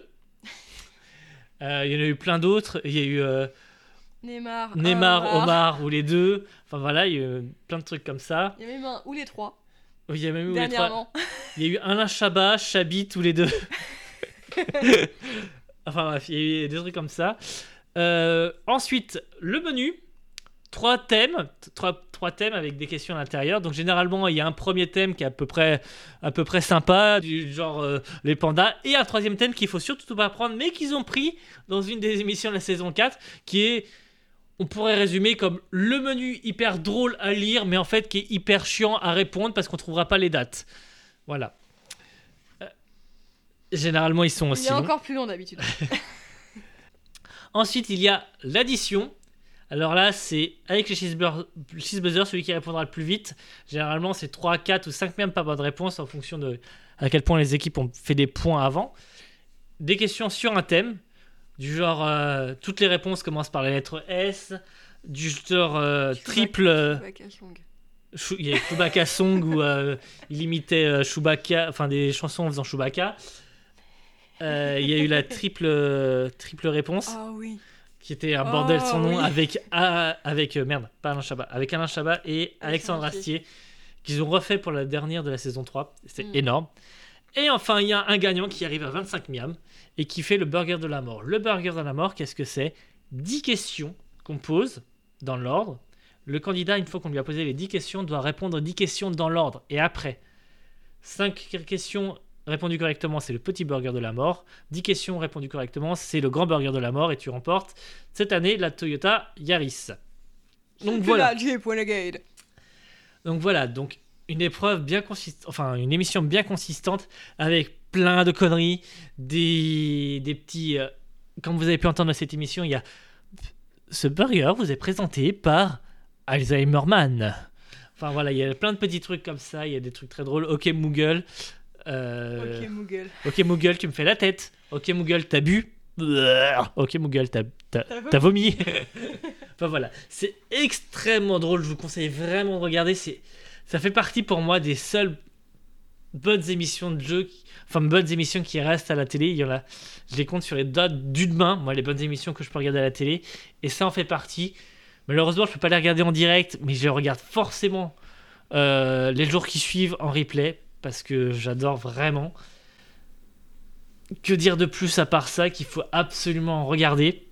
Euh, il y en a eu plein d'autres. Il y a eu euh, Neymar, Neymar, Omar. Omar ou les deux. Enfin voilà, il y a eu plein de trucs comme ça. Il y a même un ou les trois. Il y a même eu les trois. Dernièrement. Il y a eu Alain Chabat, Chabit, tous les deux. Enfin bref, il y a eu des trucs comme ça. Euh, ensuite, le menu. Trois thèmes, trois, trois thèmes avec des questions à l'intérieur. Donc généralement, il y a un premier thème qui est à peu près, à peu près sympa, du genre euh, les pandas, et un troisième thème qu'il faut surtout pas prendre, mais qu'ils ont pris dans une des émissions de la saison quatre, qui est, on pourrait résumer comme le menu hyper drôle à lire, mais en fait qui est hyper chiant à répondre parce qu'on trouvera pas les dates. Voilà. Euh, généralement, ils sont aussi Il est longs. encore plus long d'habitude. Ensuite, il y a l'addition. Alors là, c'est avec les cheeseburgers, cheeseburgers, celui qui répondra le plus vite. Généralement, c'est trois, quatre ou cinq même pas bonnes réponses en fonction de à quel point les équipes ont fait des points avant. Des questions sur un thème, du genre euh, toutes les réponses commencent par la lettre S, du genre euh, triple. euh, Chewbacca Song. Chou- Il y a Chewbacca Song où euh, il imitait euh, Chewbacca, enfin des chansons en faisant Chewbacca. Euh, Il y a eu la triple, euh, triple réponse. Ah oui. Qui était un bordel sans nom Oh, oui. avec, ah, avec euh, merde, pas Alain Chabat, avec Alain Chabat et Alexandre Astier, qu'ils ont refait pour la dernière de la saison trois. C'est Mm. énorme. Et enfin, il y a un gagnant qui arrive à vingt-cinq miams et qui fait le burger de la mort. Le burger de la mort, qu'est-ce que c'est ? dix questions qu'on pose dans l'ordre. Le candidat, une fois qu'on lui a posé les dix questions, doit répondre dix questions dans l'ordre. Et après, cinq questions répondues correctement, c'est le petit burger de la mort. dix questions répondues correctement, c'est le grand burger de la mort. Et tu remportes cette année la Toyota Yaris. Donc voilà. Donc voilà, donc une épreuve bien consistante, enfin une émission bien consistante avec plein de conneries, des, des petits... Euh, comme vous avez pu entendre dans cette émission, il y a... Ce burger vous est présenté par Alzheimerman. Enfin voilà, il y a plein de petits trucs comme ça, il y a des trucs très drôles. Ok Moogle. Euh... Ok Moogle. Ok Moogle, tu me fais la tête. Ok Moogle, t'as bu. Ok Moogle, t'as, t'as, t'as vomi. Enfin voilà, c'est extrêmement drôle, je vous conseille vraiment de regarder. C'est... Ça fait partie pour moi des seules bonnes émissions de jeux, qui... enfin bonnes émissions qui restent à la télé. Il y en a, je les compte sur les doigts d'une main, moi les bonnes émissions que je peux regarder à la télé, et ça en fait partie. Malheureusement je peux pas les regarder en direct, mais je les regarde forcément euh, les jours qui suivent en replay, parce que j'adore vraiment. Que dire de plus à part ça qu'il faut absolument regarder.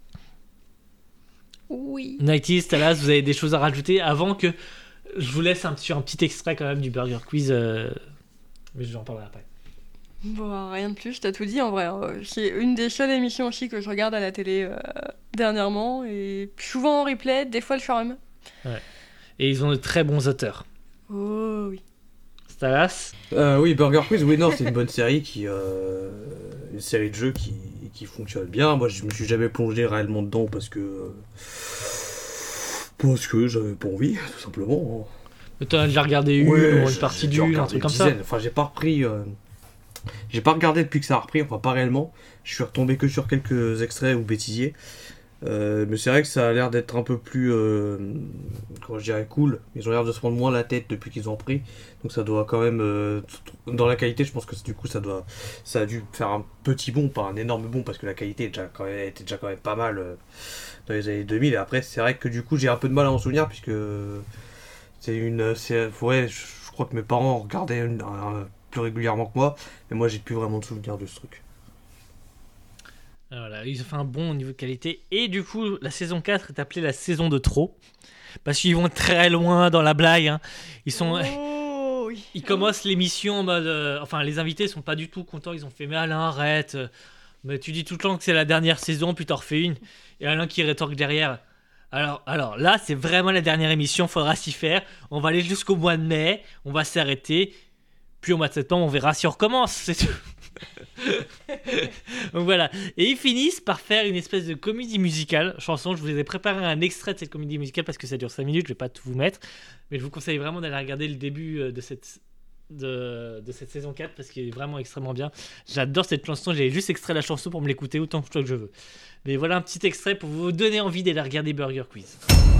Oui. nineties, Talas, vous avez des choses à rajouter avant que je vous laisse un, sur un petit extrait quand même du Burger Quiz, euh... mais j'en parlerai après. Bon, rien de plus, je t'ai tout dit en vrai. C'est une des seules émissions aussi que je regarde à la télé euh, dernièrement, et souvent en replay, des fois le forum. Ouais. Et ils ont de très bons auteurs. Oh oui. Talas euh, Oui, Burger Quiz, oui, non, c'est une bonne série qui. Euh, une série de jeux qui, qui fonctionne bien. Moi, je me suis jamais plongé réellement dedans parce que. Euh, Parce que j'avais pas envie, tout simplement. Mais t'en as déjà regardé une, ouais, ou une partie d'une, un truc comme ça. Enfin, j'ai pas repris. Euh... J'ai pas regardé depuis que ça a repris, enfin, pas réellement. Je suis retombé que sur quelques extraits ou bêtisiers. Euh, mais c'est vrai que ça a l'air d'être un peu plus. Euh... Comment je dirais, cool. Ils ont l'air de se prendre moins la tête depuis qu'ils ont repris. Donc, ça doit quand même. Euh... Dans la qualité, je pense que du coup, ça doit. Ça a dû faire un petit bond, pas un énorme bond, parce que la qualité est déjà quand même... était déjà quand même pas mal. Euh... dans les années deux mille, et après c'est vrai que du coup j'ai un peu de mal à en souvenir puisque c'est une c'est, ouais, je crois que mes parents regardaient une, un, plus régulièrement que moi, mais moi j'ai plus vraiment de souvenirs de ce truc. Voilà, ils ont fait un bon au niveau de qualité, et du coup la saison quatre est appelée la saison de trop parce qu'ils vont très loin dans la blague, hein. Ils sont oh, oui. Ils commencent l'émission en mode euh, enfin les invités sont pas du tout contents, ils ont fait mais Alain arrête, mais tu dis tout le temps que c'est la dernière saison puis t'en refais une. Et Alain qui rétorque derrière. Alors, alors là, c'est vraiment la dernière émission, faudra s'y faire. On va aller jusqu'au mois de mai, on va s'arrêter. Puis au mois de septembre, on verra si on recommence. C'est tout. Donc voilà. Et ils finissent par faire une espèce de comédie musicale, chanson. Je vous ai préparé un extrait de cette comédie musicale parce que ça dure cinq minutes, je vais pas tout vous mettre. Mais je vous conseille vraiment d'aller regarder le début de cette, de, de cette saison quatre parce qu'il est vraiment extrêmement bien. J'adore cette chanson, j'ai juste extrait la chanson pour me l'écouter autant que je veux. Mais voilà un petit extrait pour vous donner envie d'aller regarder Burger Quiz.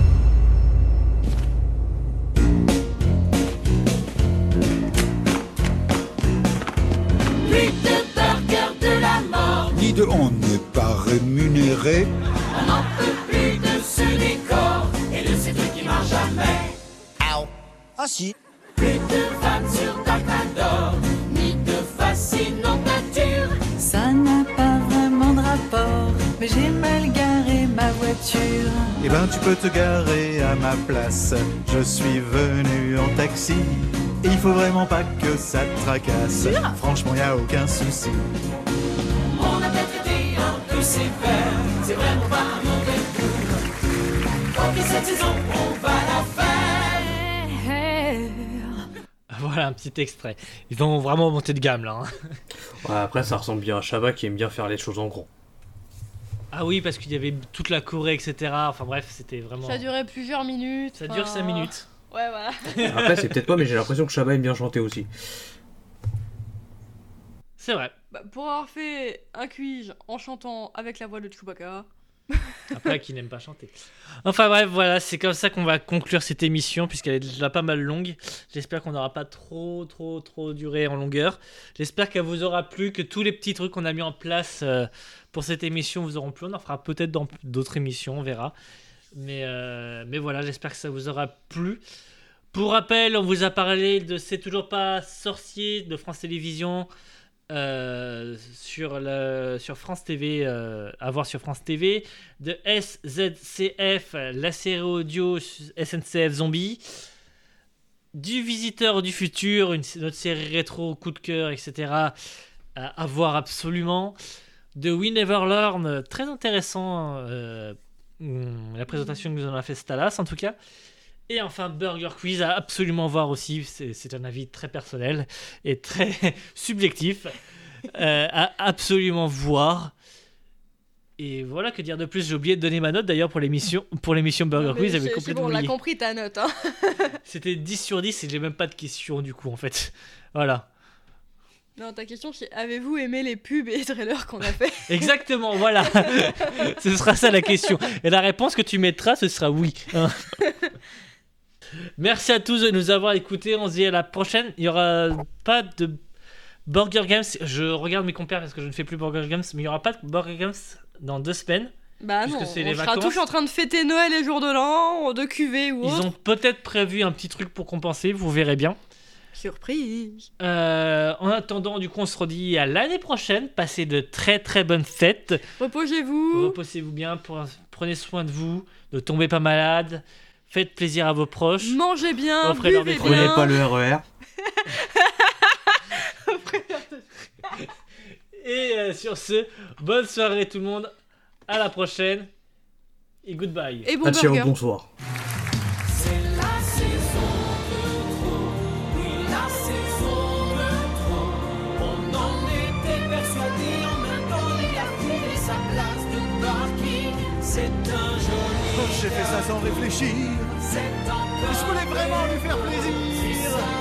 Plus de burger de la mort. Ni de on n'est pas rémunéré. On n'en peut plus de ce décor et de ces trucs qui marchent jamais. Ow. Ah si. Plus de femmes sur Dark Vador, ni de fascinante nature. Ça n'a pas vraiment de rapport, mais j'ai mal garé ma voiture. Eh ben tu peux te garer à ma place. Je suis venu en taxi. Et il faut vraiment pas que ça te tracasse. Franchement y a aucun souci. On a peut-être été un peu sévère, c'est vraiment pas un mauvais coup. Ok, cette saison on va la faire. Voilà un petit extrait. Ils ont vraiment monté de gamme là. Hein. Ouais, après ça ressemble bien à Chabat qui aime bien faire les choses en gros. Ah oui, parce qu'il y avait toute la Corée, et cetera. Enfin bref, c'était vraiment... Ça durait plusieurs minutes. Ça enfin... dure cinq minutes. Ouais, voilà. Après, c'est peut-être pas, mais j'ai l'impression que Chabat aime bien chanter aussi. C'est vrai. Bah, pour avoir fait un quiz en chantant avec la voix de Chewbacca... Après, qui n'aime pas chanter. Enfin bref, voilà, c'est comme ça qu'on va conclure cette émission, puisqu'elle est déjà pas mal longue. J'espère qu'on n'aura pas trop, trop, trop duré en longueur. J'espère qu'elle vous aura plu, que tous les petits trucs qu'on a mis en place euh, pour cette émission vous auront plu. On en fera peut-être dans d'autres émissions, on verra. Mais, euh, mais voilà, j'espère que ça vous aura plu. Pour rappel, on vous a parlé de C'est toujours pas sorcier de France Télévisions, euh, sur, le, sur France T V, euh, à voir sur France T V, de S Z C F, la série audio S N C F Zombie, du Visiteur du Futur, une, notre série rétro, coup de cœur, et cetera, à, à voir absolument, de We Never Learn, très intéressant, euh, la présentation que nous en a fait Stalas en tout cas. Et enfin, Burger Quiz à absolument voir aussi, c'est, c'est un avis très personnel et très subjectif, euh, à absolument voir. Et voilà, que dire de plus, j'ai oublié de donner ma note d'ailleurs pour l'émission, pour l'émission Burger Mais Quiz, j'avais c'est- c'est complètement bon, on l'a oublié. compris ta note. Hein. C'était dix sur dix et j'ai même pas de questions du coup en fait. Voilà. Non, ta question c'est avez-vous aimé les pubs et trailers qu'on a fait? Exactement, voilà. Ce sera ça la question. Et la réponse que tu mettras, ce sera oui. Hein. Merci à tous de nous avoir écoutés. On se dit à la prochaine. Il n'y aura pas de Burger Games. Je regarde mes compères parce que je ne fais plus Burger Games. Mais il n'y aura pas de Burger Games dans deux semaines. Bah puisque non, c'est on les sera vacances. tous en train de fêter Noël et jour de l'an, de cuvée ou Ils autre. ont peut-être prévu un petit truc pour compenser. Vous verrez bien. Surprise. Euh, en attendant, du coup, on se redit à l'année prochaine. Passez de très très bonnes fêtes. Reposez-vous. Reposez-vous bien. Prenez soin de vous. Ne tombez pas malade. Faites plaisir à vos proches. Mangez bien, Offrez-leur buvez des bien. Prenez pas le R E R. Et euh, sur ce, bonne soirée tout le monde. À la prochaine. Et goodbye. Et bon Ah, ciao, burger. bonsoir. C'est la saison de trop, oui la saison de trop. On en était persuadé, en même temps il a trouvé sa place de parking. C'est un joli. J'ai fait ça sans réfléchir. C'est encore Je voulais vraiment lui faire plaisir.